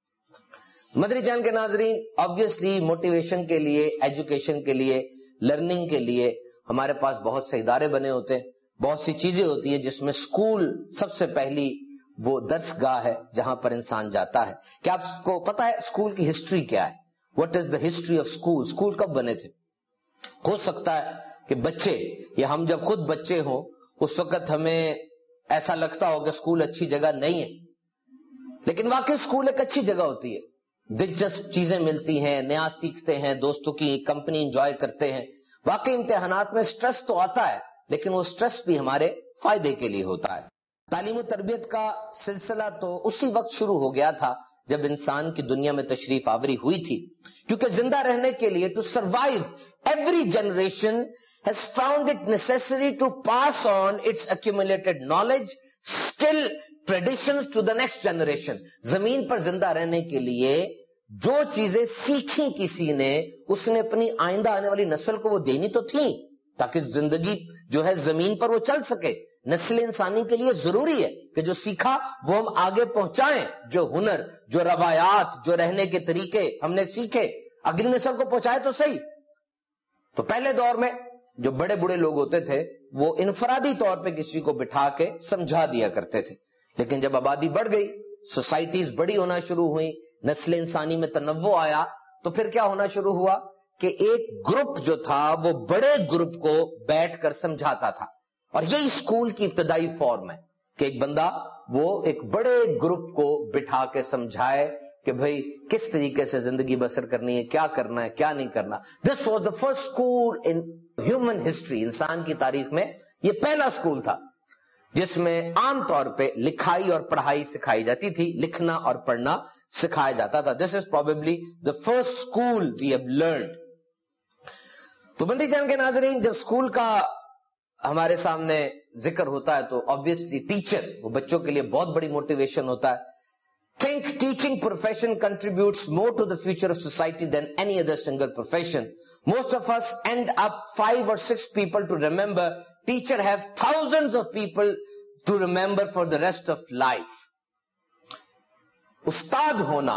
Speaker 1: مدری چینل کے ناظرین, آبویسلی موٹیویشن کے لیے, ایجوکیشن کے لیے, لرننگ کے لیے ہمارے پاس بہت سے ادارے بنے ہوتے ہیں, بہت سی چیزیں ہوتی ہیں, جس میں اسکول سب سے پہلی وہ درس گاہ ہے جہاں پر انسان جاتا ہے. کیا آپ کو پتا ہے اسکول کی ہسٹری کیا ہے؟ What is the history of school? School کب بنے تھے؟ ہو سکتا ہے کہ بچے یا ہم جب خود بچے ہوں اس وقت ہمیں ایسا لگتا ہو کہ اسکول اچھی جگہ نہیں ہے, لیکن واقعی اسکول ایک اچھی جگہ ہوتی ہے. دلچسپ چیزیں ملتی ہیں, نیا سیکھتے ہیں, دوستوں کی کمپنی انجوائے کرتے ہیں. واقعی امتحانات میں سٹریس تو آتا ہے, لیکن وہ سٹریس بھی ہمارے فائدے کے لیے ہوتا ہے. تعلیم و تربیت کا سلسلہ تو اسی وقت شروع ہو گیا تھا جب انسان کی دنیا میں تشریف آوری ہوئی تھی, کیونکہ زندہ رہنے کے لیے to survive every generation has found it necessary to pass on its accumulated knowledge, skill, traditions to the next generation. زمین پر زندہ رہنے کے لیے جو چیزیں سیکھی کسی نے, اس نے اپنی آئندہ آنے والی نسل کو وہ دینی تو تھی تاکہ زندگی جو ہے زمین پر وہ چل سکے. نسل انسانی کے لیے ضروری ہے کہ جو سیکھا وہ ہم آگے پہنچائیں, جو ہنر, جو روایات, جو رہنے کے طریقے ہم نے سیکھے اگلی نسل کو پہنچائے تو صحیح. تو پہلے دور میں جو بڑے بڑے لوگ ہوتے تھے وہ انفرادی طور پہ کسی کو بٹھا کے سمجھا دیا کرتے تھے, لیکن جب آبادی بڑھ گئی, سوسائٹیز بڑی ہونا شروع ہوئی, نسل انسانی میں تنوع آیا, تو پھر کیا ہونا شروع ہوا کہ ایک گروپ جو تھا وہ بڑے گروپ کو بیٹھ کر سمجھاتا تھا، اور یہی اسکول کی ابتدائی فارم ہے کہ ایک بندہ وہ ایک بڑے گروپ کو بٹھا کے سمجھائے کہ بھئی کس طریقے سے زندگی بسر کرنی ہے، کیا کرنا ہے کیا نہیں کرنا. This was the first school in human history, انسان کی تاریخ میں یہ پہلا اسکول تھا جس میں عام طور پہ لکھائی اور پڑھائی سکھائی جاتی تھی، لکھنا اور پڑھنا سکھایا جاتا تھا. This is probably the first school we have learned. تو بندی جان کے ناظرین، جب اسکول کا ہمارے سامنے ذکر ہوتا ہے تو obviously ٹیچر وہ بچوں کے لیے بہت بڑی موٹیویشن ہوتا ہے. Think teaching profession contributes more to the future of society than any other single profession. Most of us end up five or six people to remember. Teacher have thousands of people to remember for the rest of life. استاد ہونا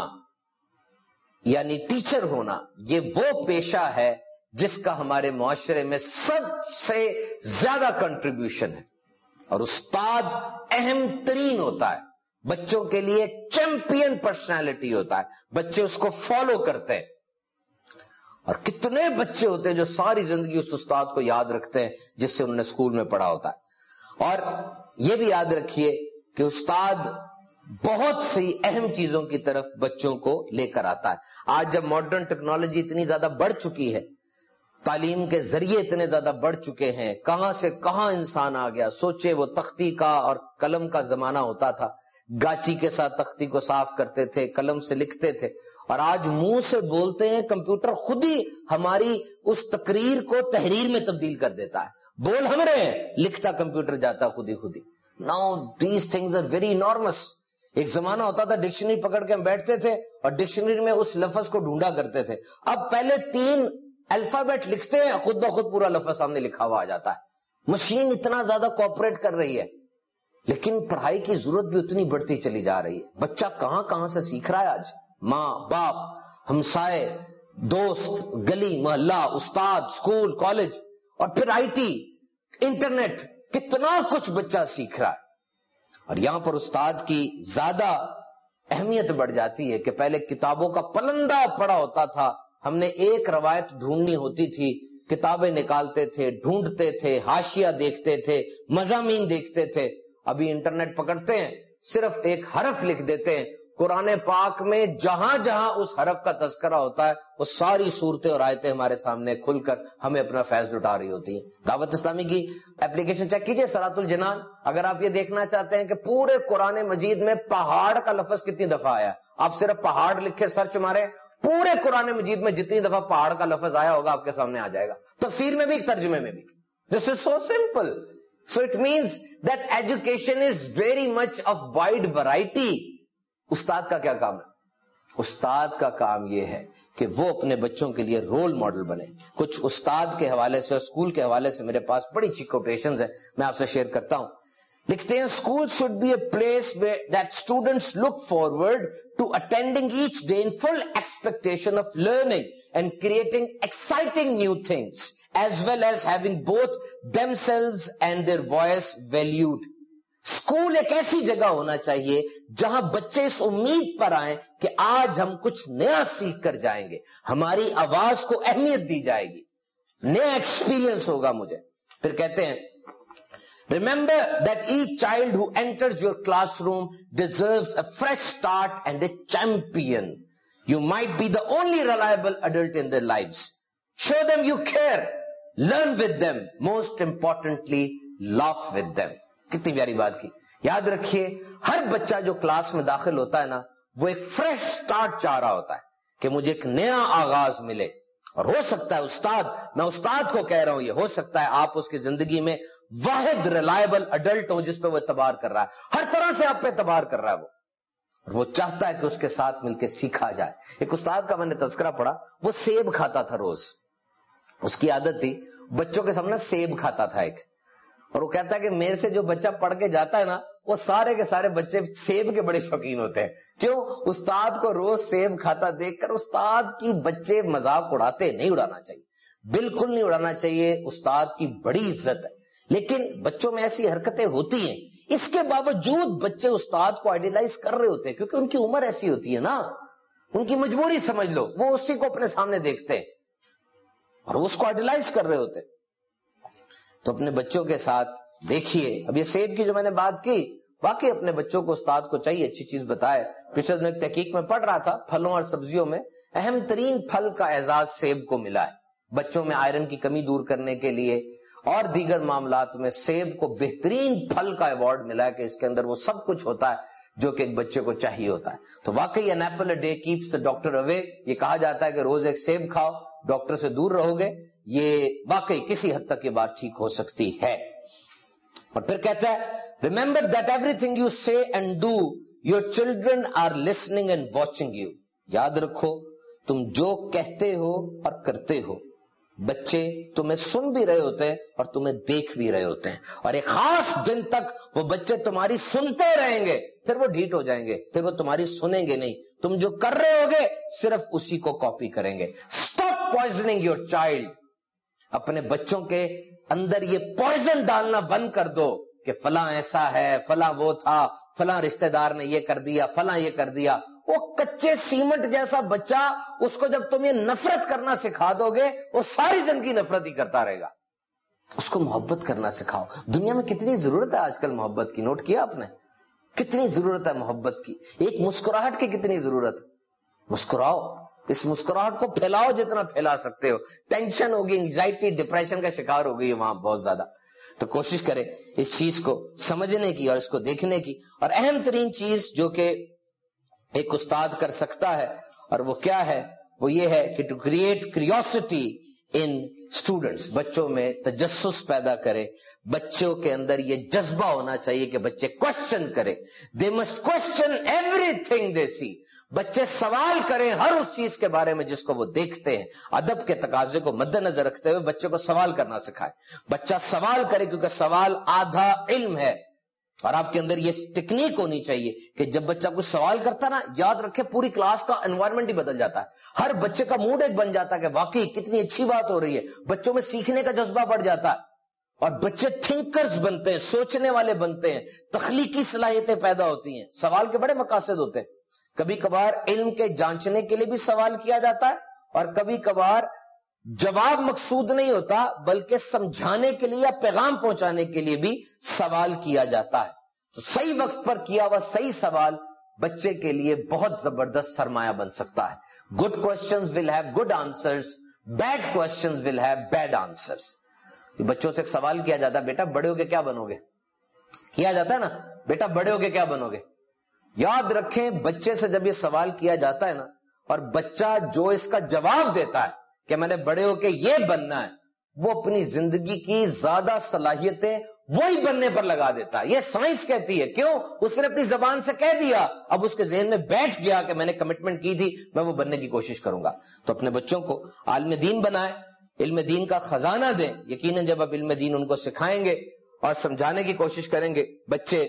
Speaker 1: یعنی teacher ہونا یہ وہ پیشہ ہے جس کا ہمارے معاشرے میں سب سے زیادہ کنٹریبیوشن ہے، اور استاد اہم ترین ہوتا ہے، بچوں کے لیے چیمپئن پرسنالٹی ہوتا ہے، بچے اس کو فالو کرتے ہیں. اور کتنے بچے ہوتے ہیں جو ساری زندگی اس استاد کو یاد رکھتے ہیں جس سے انہوں نے اسکول میں پڑھا ہوتا ہے. اور یہ بھی یاد رکھیے کہ استاد بہت سی اہم چیزوں کی طرف بچوں کو لے کر آتا ہے. آج جب ماڈرن ٹیکنالوجی اتنی زیادہ بڑھ چکی ہے، تعلیم کے ذریعے اتنے زیادہ بڑھ چکے ہیں، کہاں سے کہاں انسان آ گیا. سوچے وہ تختی کا اور قلم کا زمانہ ہوتا تھا، گاچی کے ساتھ تختی کو صاف کرتے تھے، قلم سے لکھتے تھے، اور آج منہ سے بولتے ہیں، کمپیوٹر خود ہی ہماری اس تقریر کو تحریر میں تبدیل کر دیتا ہے. بول ہم رہے ہیں، لکھتا کمپیوٹر جاتا خود ہی خود ہی. Now these things are very enormous. ایک زمانہ ہوتا تھا ڈکشنری پکڑ کے ہم بیٹھتے تھے اور ڈکشنری میں اس لفظ کو ڈھونڈا کرتے تھے. اب پہلے تین الفابیٹ لکھتے ہیں، خود بخود پورا لفظ سامنے لکھا ہوا آ جاتا ہے. مشین اتنا زیادہ کوآپریٹ کر رہی ہے، لیکن پڑھائی کی ضرورت بھی اتنی بڑھتی چلی جا رہی ہے. بچہ کہاں کہاں سے سیکھ رہا ہے آج. ماں باپ، ہمسائے، دوست، گلی محلہ، استاد، اسکول، کالج، اور پھر آئی ٹی، انٹرنیٹ، کتنا کچھ بچہ سیکھ رہا ہے. اور یہاں پر استاد کی زیادہ اہمیت بڑھ جاتی ہے کہ پہلے کتابوں کا پلندہ پڑا ہوتا تھا. ہم نے ایک روایت ڈھونڈنی ہوتی تھی، کتابیں نکالتے تھے، ڈھونڈتے تھے، حاشیہ دیکھتے تھے، مضامین دیکھتے تھے. ابھی انٹرنیٹ پکڑتے ہیں، صرف ایک حرف لکھ دیتے ہیں. قرآن پاک میں جہاں جہاں اس حرف کا تذکرہ ہوتا ہے وہ ساری صورتیں اور آیتیں ہمارے سامنے کھل کر ہمیں اپنا فیض لٹا رہی ہوتی ہیں. دعوت اسلامی کی اپلیکیشن چیک کیجئے، صراط الجنان. اگر آپ یہ دیکھنا چاہتے ہیں کہ پورے قرآن مجید میں پہاڑ کا لفظ کتنی دفعہ آیا، آپ صرف پہاڑ لکھے سرچ مارے، پورے قرآن مجید میں جتنی دفعہ پہاڑ کا لفظ آیا ہوگا آپ کے سامنے آ جائے گا. تفسیر میں بھی، ترجمے میں بھی. This is so simple. So it means that education is very much of wide variety. استاد کا کیا کام ہے؟ استاد کا کام یہ ہے کہ وہ اپنے بچوں کے لیے رول ماڈل بنے. کچھ استاد کے حوالے سے اور اسکول کے حوالے سے میرے پاس بڑی اچھی کوٹیشنز ہیں، میں آپ سے شیئر کرتا ہوں. لکھتے ہیں school should be a place where that students look forward to attending each day in full expectation of learning and creating exciting new things, as well as having both themselves and their voice valued. School ایک ایسی جگہ ہونا چاہیے جہاں بچے اس امید پر آئیں کہ آج ہم کچھ نیا سیکھ کر جائیں گے، ہماری آواز کو اہمیت دی جائے گی، نیا ایکسپیرینس ہوگا مجھے. پھر کہتے ہیں remember that each child who enters your classroom deserves a fresh start and a champion. You might be the only reliable adult in their lives. Show them you care. Learn with them. Most importantly, laugh with them. کتنی پیاری بات کی. یاد رکھیے ہر بچہ جو class میں داخل ہوتا ہے نا، وہ ایک فریش سٹارٹ چاہ رہا ہوتا ہے کہ مجھے ایک نیا آغاز ملے. اور ہو سکتا ہے استاد، میں استاد کو کہہ رہا ہوں، یہ ہو سکتا ہے آپ اس کی زندگی میں واحد ریلائبل اڈلٹ ہو جس پہ وہ اعتبار کر رہا ہے، ہر طرح سے آپ پہ اعتبار کر رہا ہے وہ، اور وہ چاہتا ہے کہ اس کے ساتھ مل کے سیکھا جائے. ایک استاد کا میں نے تذکرہ پڑھا، وہ سیب کھاتا تھا روز. اس کی عادت تھی بچوں کے سامنے سیب کھاتا تھا ایک، اور وہ کہتا ہے کہ میرے سے جو بچہ پڑھ کے جاتا ہے نا، وہ سارے کے سارے بچے سیب کے بڑے شوقین ہوتے ہیں. کیوں؟ استاد کو روز سیب کھاتا دیکھ کر استاد کی بچے مذاق اڑاتے. نہیں اڑانا چاہیے، بالکل نہیں اڑانا چاہیے. استاد کی بڑی عزت ہے، لیکن بچوں میں ایسی حرکتیں ہوتی ہیں، اس کے باوجود بچے استاد کو آئیڈیلائز کر رہے ہوتے ہیں کیونکہ ان کی عمر ایسی ہوتی ہے نا، ان کی مجبوری سمجھ لو، وہ اسی کو اپنے سامنے دیکھتے ہیں. اور وہ اس کو آئیڈیلائز کر رہے ہوتے. تو اپنے بچوں کے ساتھ دیکھیے, اب یہ سیب کی جو میں نے بات کی, واقعی اپنے بچوں کو استاد کو چاہیے اچھی چیز بتائے. پچھلے دن ایک تحقیق میں پڑھ رہا تھا, پھلوں اور سبزیوں میں اہم ترین پھل کا اعزاز سیب کو ملا ہے. بچوں میں آئرن کی کمی دور کرنے کے لیے اور دیگر معاملات میں سیب کو بہترین پھل کا ایوارڈ ملا ہے کہ اس کے اندر وہ سب کچھ ہوتا ہے جو کہ ایک بچے کو چاہیے ہوتا ہے. تو واقعی an apple a day keeps the doctor away, یہ کہا جاتا ہے کہ روز ایک سیب کھاؤ ڈاکٹر سے دور رہو گے. یہ واقعی کسی حد تک یہ بات ٹھیک ہو سکتی ہے. اور پھر کہتا ہے remember that everything you say and do your children are listening and watching you. یاد رکھو تم جو کہتے ہو اور کرتے ہو بچے تمہیں سن بھی رہے ہوتے ہیں اور تمہیں دیکھ بھی رہے ہوتے ہیں, اور ایک خاص دن تک وہ بچے تمہاری سنتے رہیں گے, پھر وہ ڈھیٹ ہو جائیں گے, پھر وہ تمہاری سنیں گے نہیں. تم جو کر رہے ہوگے صرف اسی کو کاپی کریں گے. Stop poisoning your child. اپنے بچوں کے اندر یہ پوائزن ڈالنا بند کر دو کہ فلاں ایسا ہے, فلاں وہ تھا, فلاں رشتہ دار نے یہ کر دیا, فلاں یہ کر دیا. وہ کچے سیمنٹ جیسا بچہ, اس کو جب تم یہ نفرت کرنا سکھا دو گے وہ ساری زندگی نفرت ہی کرتا رہے گا. اس کو محبت کرنا سکھاؤ. دنیا میں کتنی ضرورت ہے آج کل محبت کی, نوٹ کیا آپ نے؟ کتنی ضرورت ہے محبت کی. ایک مسکراہٹ کی کتنی ضرورت ہے. مسکراؤ, اس مسکراہٹ کو پھیلاؤ جتنا پھیلا سکتے ہو. ٹینشن ہوگی, انگزائٹی, ڈپریشن کا شکار ہو گئی ہے وہاں بہت زیادہ. تو کوشش کرے اس چیز کو سمجھنے کی اور اس کو دیکھنے کی. اور اہم ترین چیز جو کہ ایک استاد کر سکتا ہے, اور وہ کیا ہے, وہ یہ ہے کہ to create curiosity in students, بچوں میں تجسس پیدا کرے. بچوں کے اندر یہ جذبہ ہونا چاہیے کہ بچے کوشچن کرے. They must question everything they see. بچے سوال کریں ہر اس چیز کے بارے میں جس کو وہ دیکھتے ہیں. ادب کے تقاضے کو مد نظر رکھتے ہوئے بچے کو سوال کرنا سکھائے. بچہ سوال کرے کیونکہ سوال آدھا علم ہے. اور آپ کے اندر یہ ٹیکنیک ہونی چاہیے کہ جب بچہ کچھ سوال کرتا نا, یاد رکھے پوری کلاس کا انوائرمنٹ ہی بدل جاتا ہے. ہر بچے کا موڈ ایک بن جاتا ہے کہ واقعی کتنی اچھی بات ہو رہی ہے. بچوں میں سیکھنے کا جذبہ بڑھ جاتا ہے اور بچے تھنکرز بنتے ہیں, سوچنے والے بنتے ہیں, تخلیقی صلاحیتیں پیدا ہوتی ہیں. سوال کے بڑے مقاصد ہوتے ہیں. کبھی کبھار علم کے جانچنے کے لیے بھی سوال کیا جاتا ہے, اور کبھی کبھار جواب مقصود نہیں ہوتا بلکہ سمجھانے کے لیے یا پیغام پہنچانے کے لیے بھی سوال کیا جاتا ہے. تو صحیح وقت پر کیا ہوا صحیح سوال بچے کے لیے بہت زبردست سرمایہ بن سکتا ہے. Good questions will have good answers, bad questions will have bad answers. بچوں سے ایک سوال کیا جاتا ہے, بیٹا بڑے ہو کے کیا بنو گے؟ کیا جاتا ہے نا, بیٹا بڑے ہو کے کیا بنو گے؟ یاد رکھیں بچے سے جب یہ سوال کیا جاتا ہے نا, اور بچہ جو اس کا جواب دیتا ہے کہ میں نے بڑے ہو کے یہ بننا ہے, وہ اپنی زندگی کی زیادہ صلاحیتیں وہی بننے پر لگا دیتا ہے. یہ سائنس کہتی ہے. کیوں؟ اس نے اپنی زبان سے کہہ دیا, اب اس کے ذہن میں بیٹھ گیا کہ میں نے کمٹمنٹ کی تھی, میں وہ بننے کی کوشش کروں گا. تو اپنے بچوں کو عالم دین بنائیں, علم دین کا خزانہ دیں. یقیناً جب آپ علم دین ان کو سکھائیں گے اور سمجھانے کی کوشش کریں گے, بچے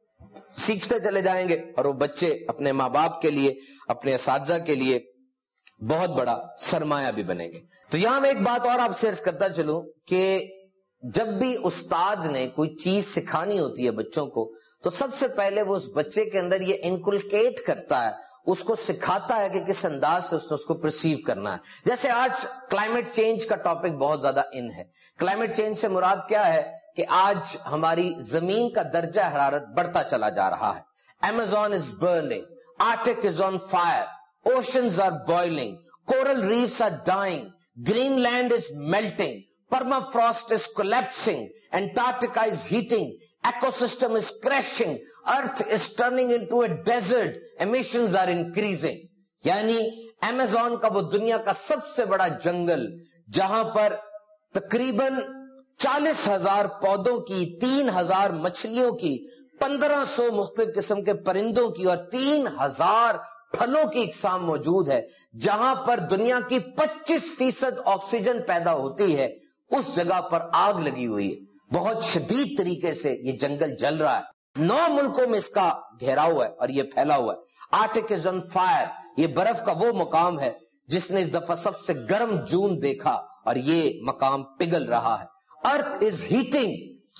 Speaker 1: سیکھتے چلے جائیں گے, اور وہ بچے اپنے ماں باپ کے لیے, اپنے اساتذہ کے لیے بہت بڑا سرمایہ بھی بنیں گے. تو یہاں میں ایک بات اور آپ سے عرض کرتا چلوں کہ جب بھی استاد نے کوئی چیز سکھانی ہوتی ہے بچوں کو, تو سب سے پہلے وہ اس بچے کے اندر یہ انکلکیٹ کرتا ہے, اس کو سکھاتا ہے کہ کس انداز سے اس نے اس کو پرسیو کرنا ہے. جیسے آج کلائمیٹ چینج کا ٹاپک بہت زیادہ ان ہے. کلائمیٹ چینج سے مراد کیا ہے کہ آج ہماری زمین کا درجہ حرارت بڑھتا چلا جا رہا ہے. Amazon is burning, Arctic is on fire, oceans are boiling, coral reefs are dying, Greenland is melting, permafrost is collapsing, Antarctica is heating, ecosystem is crashing, earth is turning into a desert, emissions are increasing. یعنی Amazon کا وہ دنیا کا سب سے بڑا جنگل, جہاں پر تقریباً چالیس ہزار پودوں کی, تین ہزار مچھلیوں کی, پندرہ سو مختلف قسم کے پرندوں کی اور تین ہزار پھلوں کی اقسام موجود ہے, جہاں پر دنیا کی پچیس فیصد آکسیجن پیدا ہوتی ہے, اس جگہ پر آگ لگی ہوئی ہے. بہت شدید طریقے سے یہ جنگل جل رہا ہے. نو ملکوں میں اس کا گھیراؤ ہے اور یہ پھیلا ہوا ہے. آرٹک از آن فائر, یہ برف کا وہ مقام ہے جس نے اس دفعہ سب سے گرم جون دیکھا اور یہ مقام پگھل رہا ہے. Earth is heating,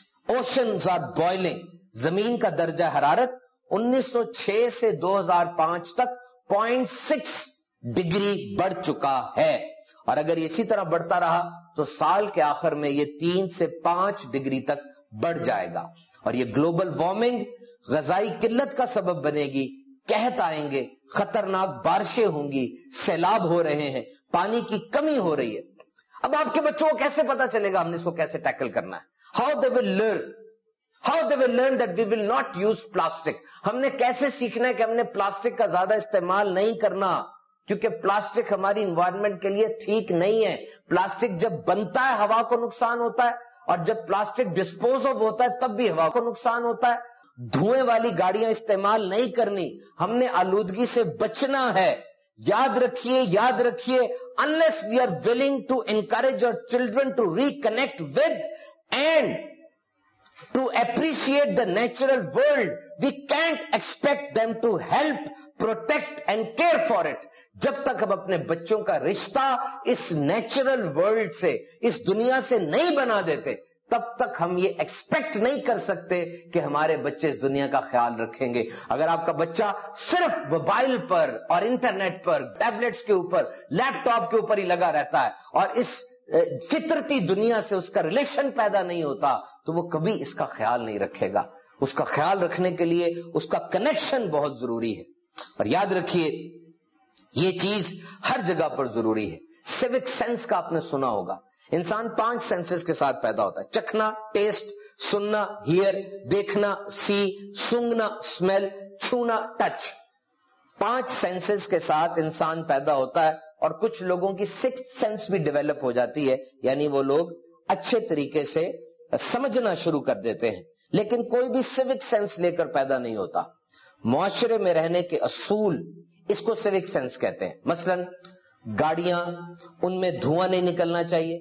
Speaker 1: oceans are boiling, زمین کا درجہ حرارت انیس سو چھ سے دو ہزار پانچ تک پوائنٹ سکس ڈگری بڑھ چکا ہے, اور اگر اسی طرح بڑھتا رہا تو سال کے آخر میں یہ تین سے پانچ ڈگری تک بڑھ جائے گا، اور یہ گلوبل وارمنگ غذائی قلت کا سبب بنے گی، قحط آئیں گے، خطرناک بارشیں ہوں گی، سیلاب ہو رہے ہیں، پانی کی کمی ہو رہی ہے۔ اب آپ کے بچوں کو کیسے پتا چلے گا ہم نے اس کو کیسے ٹیکل کرنا ہے؟ How they will learn how they will learn that we will not use plastic. ہم نے کیسے سیکھنا ہے کہ ہم نے پلاسٹک کا زیادہ استعمال نہیں کرنا، کیونکہ پلاسٹک ہماری انوائرمنٹ کے لیے ٹھیک نہیں ہے۔ پلاسٹک جب بنتا ہے ہوا کو نقصان ہوتا ہے، اور جب پلاسٹک ڈسپوز آف ہوتا ہے تب بھی ہوا کو نقصان ہوتا ہے۔ دھوئیں والی گاڑیاں استعمال نہیں کرنی، ہم نے آلودگی سے بچنا ہے۔ یاد رکھیے یاد رکھیے unless we are willing to encourage our children to reconnect with and to appreciate the natural world, we can't expect them to help, protect and care for it. جب تک ہم اپنے بچوں کا رشتہ اس نیچرل ورلڈ سے، اس دنیا سے نہیں بنا دیتے، تب تک ہم یہ ایکسپیکٹ نہیں کر سکتے کہ ہمارے بچے اس دنیا کا خیال رکھیں گے۔ اگر آپ کا بچہ صرف موبائل پر اور انٹرنیٹ پر، ٹیبلٹس کے اوپر، لیپ ٹاپ کے اوپر ہی لگا رہتا ہے اور اس فطرتی دنیا سے اس کا ریلیشن پیدا نہیں ہوتا، تو وہ کبھی اس کا خیال نہیں رکھے گا۔ اس کا خیال رکھنے کے لیے اس کا کنیکشن بہت ضروری ہے۔ اور یاد رکھیے یہ چیز ہر جگہ پر ضروری ہے۔ سیوک سینس کا آپ نے سنا ہوگا، انسان پانچ سینسز کے ساتھ پیدا ہوتا ہے: چکھنا، ٹیسٹ، سننا، ہیئر، دیکھنا، سی، سونگنا، اسمیل، چھونا، ٹچ۔ پانچ سینسز کے ساتھ انسان پیدا ہوتا ہے، اور کچھ لوگوں کی سکس سینس بھی ڈیولپ ہو جاتی ہے، یعنی وہ لوگ اچھے طریقے سے سمجھنا شروع کر دیتے ہیں، لیکن کوئی بھی سیوک سینس لے کر پیدا نہیں ہوتا۔ معاشرے میں رہنے کے اصول، اس کو سیوک سینس کہتے ہیں۔ مثلا گاڑیاں، ان میں دھواں نہیں نکلنا چاہیے،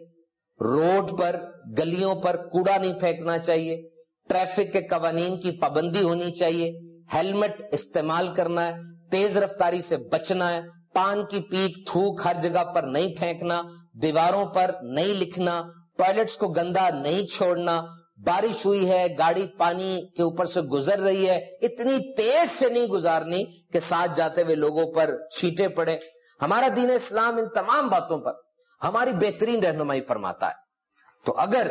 Speaker 1: روڈ پر گلیوں پر کوڑا نہیں پھینکنا چاہیے، ٹریفک کے قوانین کی پابندی ہونی چاہیے، ہیلمٹ استعمال کرنا ہے، تیز رفتاری سے بچنا ہے، پان کی پیک تھوک ہر جگہ پر نہیں پھینکنا، دیواروں پر نہیں لکھنا، ٹوائلٹس کو گندا نہیں چھوڑنا، بارش ہوئی ہے گاڑی پانی کے اوپر سے گزر رہی ہے اتنی تیز سے نہیں گزارنی کہ ساتھ جاتے ہوئے لوگوں پر چھینٹے پڑے۔ ہمارا دین اسلام ان تمام باتوں پر ہماری بہترین رہنمائی فرماتا ہے۔ تو اگر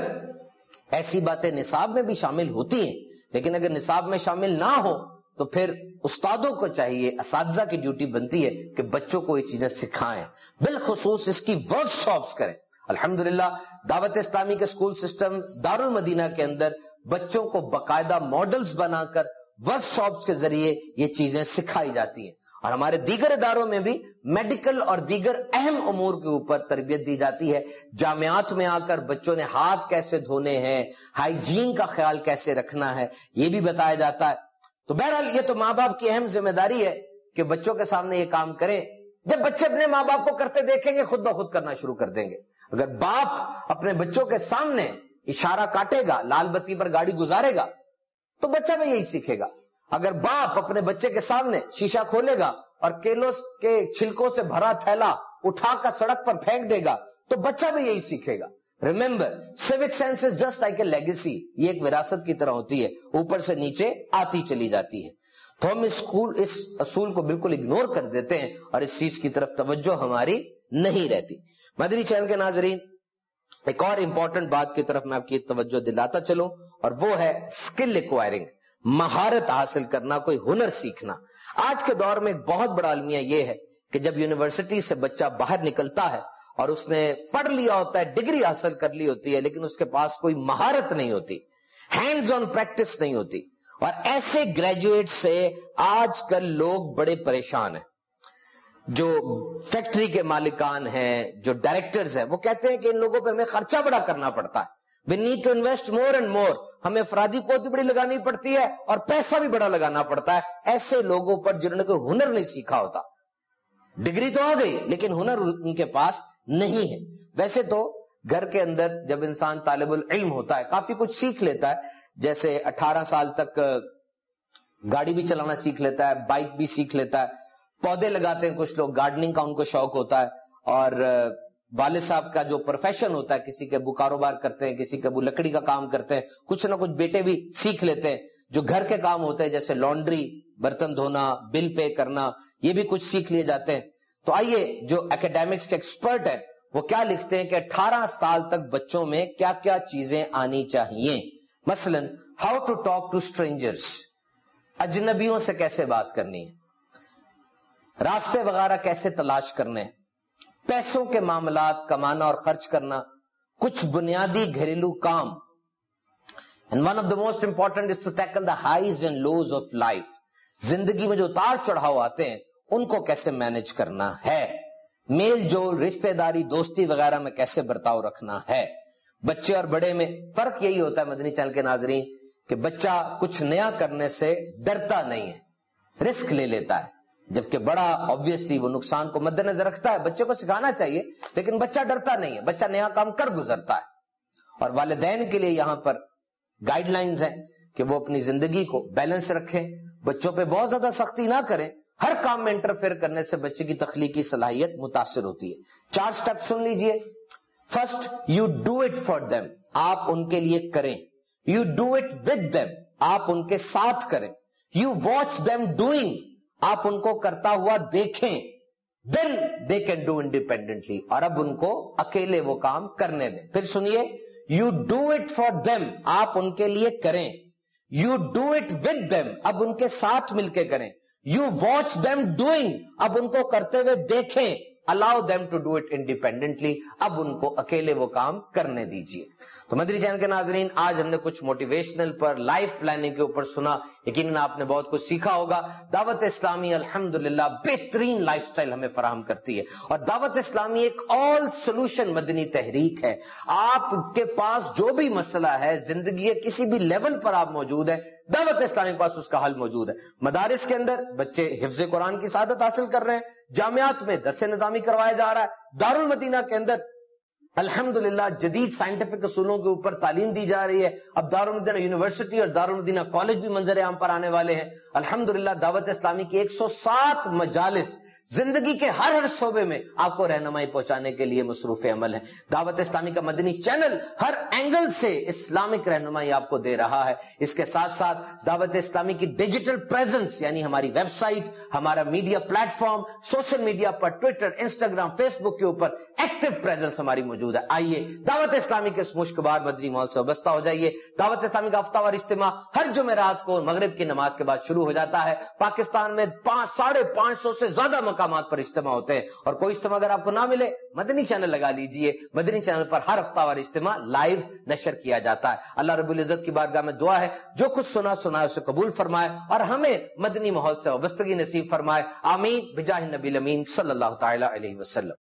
Speaker 1: ایسی باتیں نصاب میں بھی شامل ہوتی ہیں، لیکن اگر نصاب میں شامل نہ ہو تو پھر استادوں کو چاہیے، اساتذہ کی ڈیوٹی بنتی ہے کہ بچوں کو یہ چیزیں سکھائیں، بالخصوص اس کی ورک شاپس کریں۔ الحمدللہ دعوت اسلامی کے اسکول سسٹم دارالمدینہ کے اندر بچوں کو باقاعدہ ماڈلز بنا کر ورک شاپس کے ذریعے یہ چیزیں سکھائی جاتی ہیں، اور ہمارے دیگر اداروں میں بھی میڈیکل اور دیگر اہم امور کے اوپر تربیت دی جاتی ہے۔ جامعات میں آ کر بچوں نے ہاتھ کیسے دھونے ہیں، ہائیجین کا خیال کیسے رکھنا ہے، یہ بھی بتایا جاتا ہے۔ تو بہرحال یہ تو ماں باپ کی اہم ذمہ داری ہے کہ بچوں کے سامنے یہ کام کریں۔ جب بچے اپنے ماں باپ کو کرتے دیکھیں گے خود بخود کرنا شروع کر دیں گے۔ اگر باپ اپنے بچوں کے سامنے اشارہ کاٹے گا، لال بتی پر گاڑی گزارے گا، تو بچہ بھی یہی سیکھے گا۔ اگر باپ اپنے بچے کے سامنے شیشہ کھولے گا اور کیلوں کے چھلکوں سے بھرا تھیلا اٹھا کر سڑک پر پھینک دے گا تو بچہ بھی یہی سیکھے گا۔ Remember civic sense is just like a legacy, یہ ایک وراثت کی طرح ہوتی ہے، اوپر سے نیچے آتی چلی جاتی ہے۔ تو ہم اسکول اس اصول کو بالکل اگنور کر دیتے ہیں اور اس چیز کی طرف توجہ ہماری نہیں رہتی۔ مدنی چینل کے ناظرین، ایک اور امپورٹنٹ بات کی طرف میں آپ کی توجہ دلاتا چلوں، اور وہ ہے اسکل ایکوائرنگ، مہارت حاصل کرنا، کوئی ہنر سیکھنا۔ آج کے دور میں ایک بہت بڑا المیہ یہ ہے کہ جب یونیورسٹی سے بچہ باہر نکلتا ہے اور اس نے پڑھ لیا ہوتا ہے، ڈگری حاصل کر لی ہوتی ہے، لیکن اس کے پاس کوئی مہارت نہیں ہوتی، ہینڈز آن پریکٹس نہیں ہوتی، اور ایسے گریجویٹ سے آج کل لوگ بڑے پریشان ہیں۔ جو فیکٹری کے مالکان ہیں، جو ڈائریکٹرز ہیں، وہ کہتے ہیں کہ ان لوگوں پہ ہمیں خرچہ بڑا کرنا پڑتا ہے، we need to invest more and more، ہمیں افرادی قوت بھی بڑی لگانی پڑتی ہے اور پیسہ بھی بڑا لگانا پڑتا ہے ایسے لوگوں پر جنہوں نے کوئی ہنر نہیں سیکھا ہوتا۔ ڈگری تو آ گئی لیکن ہنر ان کے پاس نہیں ہے۔ ویسے تو گھر کے اندر جب انسان طالب العلم ہوتا ہے کافی کچھ سیکھ لیتا ہے، جیسے اٹھارہ سال تک گاڑی بھی چلانا سیکھ لیتا ہے، بائک بھی سیکھ لیتا ہے، پودے لگاتے ہیں کچھ لوگ، گارڈننگ کا ان کو شوق ہوتا ہے، اور والد صاحب کا جو پروفیشن ہوتا ہے، کسی کے ابو کاروبار کرتے ہیں، کسی کے ابو لکڑی کا کام کرتے ہیں، کچھ نہ کچھ بیٹے بھی سیکھ لیتے ہیں۔ جو گھر کے کام ہوتے ہیں جیسے لانڈری، برتن دھونا، بل پے کرنا، یہ بھی کچھ سیکھ لیے جاتے ہیں۔ تو آئیے جو اکیڈیمکس کے ایکسپرٹ ہیں وہ کیا لکھتے ہیں کہ اٹھارہ سال تک بچوں میں کیا کیا چیزیں آنی چاہیے. مثلا how to talk to strangers, اجنبیوں سے کیسے بات کرنی ہے، راستے وغیرہ کیسے تلاش کرنے، پیسوں کے معاملات، کمانا اور خرچ کرنا، کچھ بنیادی گھریلو کام. And one of the most important is to tackle the highs and lows of life. زندگی میں جو اتار چڑھاؤ آتے ہیں ان کو کیسے مینج کرنا ہے، میل جول، رشتہ داری، دوستی وغیرہ میں کیسے برتاؤ رکھنا ہے. بچے اور بڑے میں فرق یہی ہوتا ہے مدنی چینل کے ناظرین کہ بچہ کچھ نیا کرنے سے ڈرتا نہیں ہے، رسک لے لیتا ہے، جبکہ بڑا obviously وہ نقصان کو مد نظر رکھتا ہے. بچے کو سکھانا چاہیے لیکن بچہ ڈرتا نہیں ہے، بچہ نیا کام کر گزرتا ہے. اور والدین کے لیے یہاں پر گائیڈ لائنز ہیں کہ وہ اپنی زندگی کو بیلنس رکھیں، بچوں پہ بہت زیادہ سختی نہ کریں. ہر کام میں انٹرفیئر کرنے سے بچے کی تخلیقی صلاحیت متاثر ہوتی ہے. چار سٹیپ سن لیجئے. First, you do it for them, آپ ان کے لیے کریں. You do it with them, آپ ان کے ساتھ کریں. یو واچ دیم ڈوئنگ، آپ ان کو کرتا ہوا دیکھیں. Then they can do independently, اور اب ان کو اکیلے وہ کام کرنے دیں. پھر سنیے، you do it for them, آپ ان کے لیے کریں. You do it with them, اب ان کے ساتھ مل کے کریں. یو واچ دیم ڈوئنگ، اب ان کو کرتے ہوئے دیکھیں. Allow them to do it independently, اب ان کو اکیلے وہ کام کرنے دیجیے. تو مدری چینل کے ناظرین، آج ہم نے کچھ موٹیویشنل پر، لائف پلاننگ کے اوپر سنا. یقیناً آپ نے بہت کچھ سیکھا ہوگا. دعوت اسلامی الحمدللہ بہترین لائف سٹائل ہمیں فراہم کرتی ہے، اور دعوت اسلامی ایک آل سولوشن مدنی تحریک ہے. آپ کے پاس جو بھی مسئلہ ہے زندگی کے کسی بھی لیول پر آپ موجود ہیں، دعوت اسلامی کے پاس اس کا حل موجود ہے. مدارس کے اندر بچے حفظ قرآن کی سعادت حاصل کر رہے ہیں، جامعات میں درس نظامی کروایا جا رہا ہے، دارالمدینہ کے اندر الحمدللہ جدید سائنٹیفک اصولوں کے اوپر تعلیم دی جا رہی ہے. اب دارالمدینہ یونیورسٹی اور دارالمدینہ کالج بھی منظر عام پر آنے والے ہیں. الحمدللہ دعوت اسلامی کی ایک سو سات مجالس زندگی کے ہر ہر شعبے میں آپ کو رہنمائی پہنچانے کے لیے مصروف عمل ہے. دعوت اسلامی کا مدنی چینل ہر اینگل سے اسلامک رہنمائی آپ کو دے رہا ہے. اس کے ساتھ ساتھ دعوت اسلامی کی ڈیجیٹل پریزنس، یعنی ہماری ویب سائٹ، ہمارا media platform, social media پر ٹویٹر، انسٹاگرام، فیس بک کے اوپر ایکٹیو پریزنس ہماری موجود ہے. آئیے دعوت اسلامی کے اس مشکبار مدنی ماحول سے وابستہ ہو جائیے. دعوت اسلامی کا ہفتہ وار اجتماع ہر جمعرات کو مغرب کی نماز کے بعد شروع ہو جاتا ہے. پاکستان میں پانچ ساڑھے پانچ سو سے زیادہ مقامات پر اجتماع ہوتے ہیں، اور کوئی اجتماع اگر آپ کو نہ ملے مدنی چینل لگا لیجئے. مدنی چینل پر ہر ہفتہ وار اجتماع لائیو نشر کیا جاتا ہے. اللہ رب العزت کی بارگاہ میں دعا ہے جو کچھ سنا سنا ہے اسے قبول فرمائے اور ہمیں مدنی ماحول سے وابستگی نصیب فرمائے. آمین بجاہ نبی الامین صلی اللہ تعالی علیہ وسلم.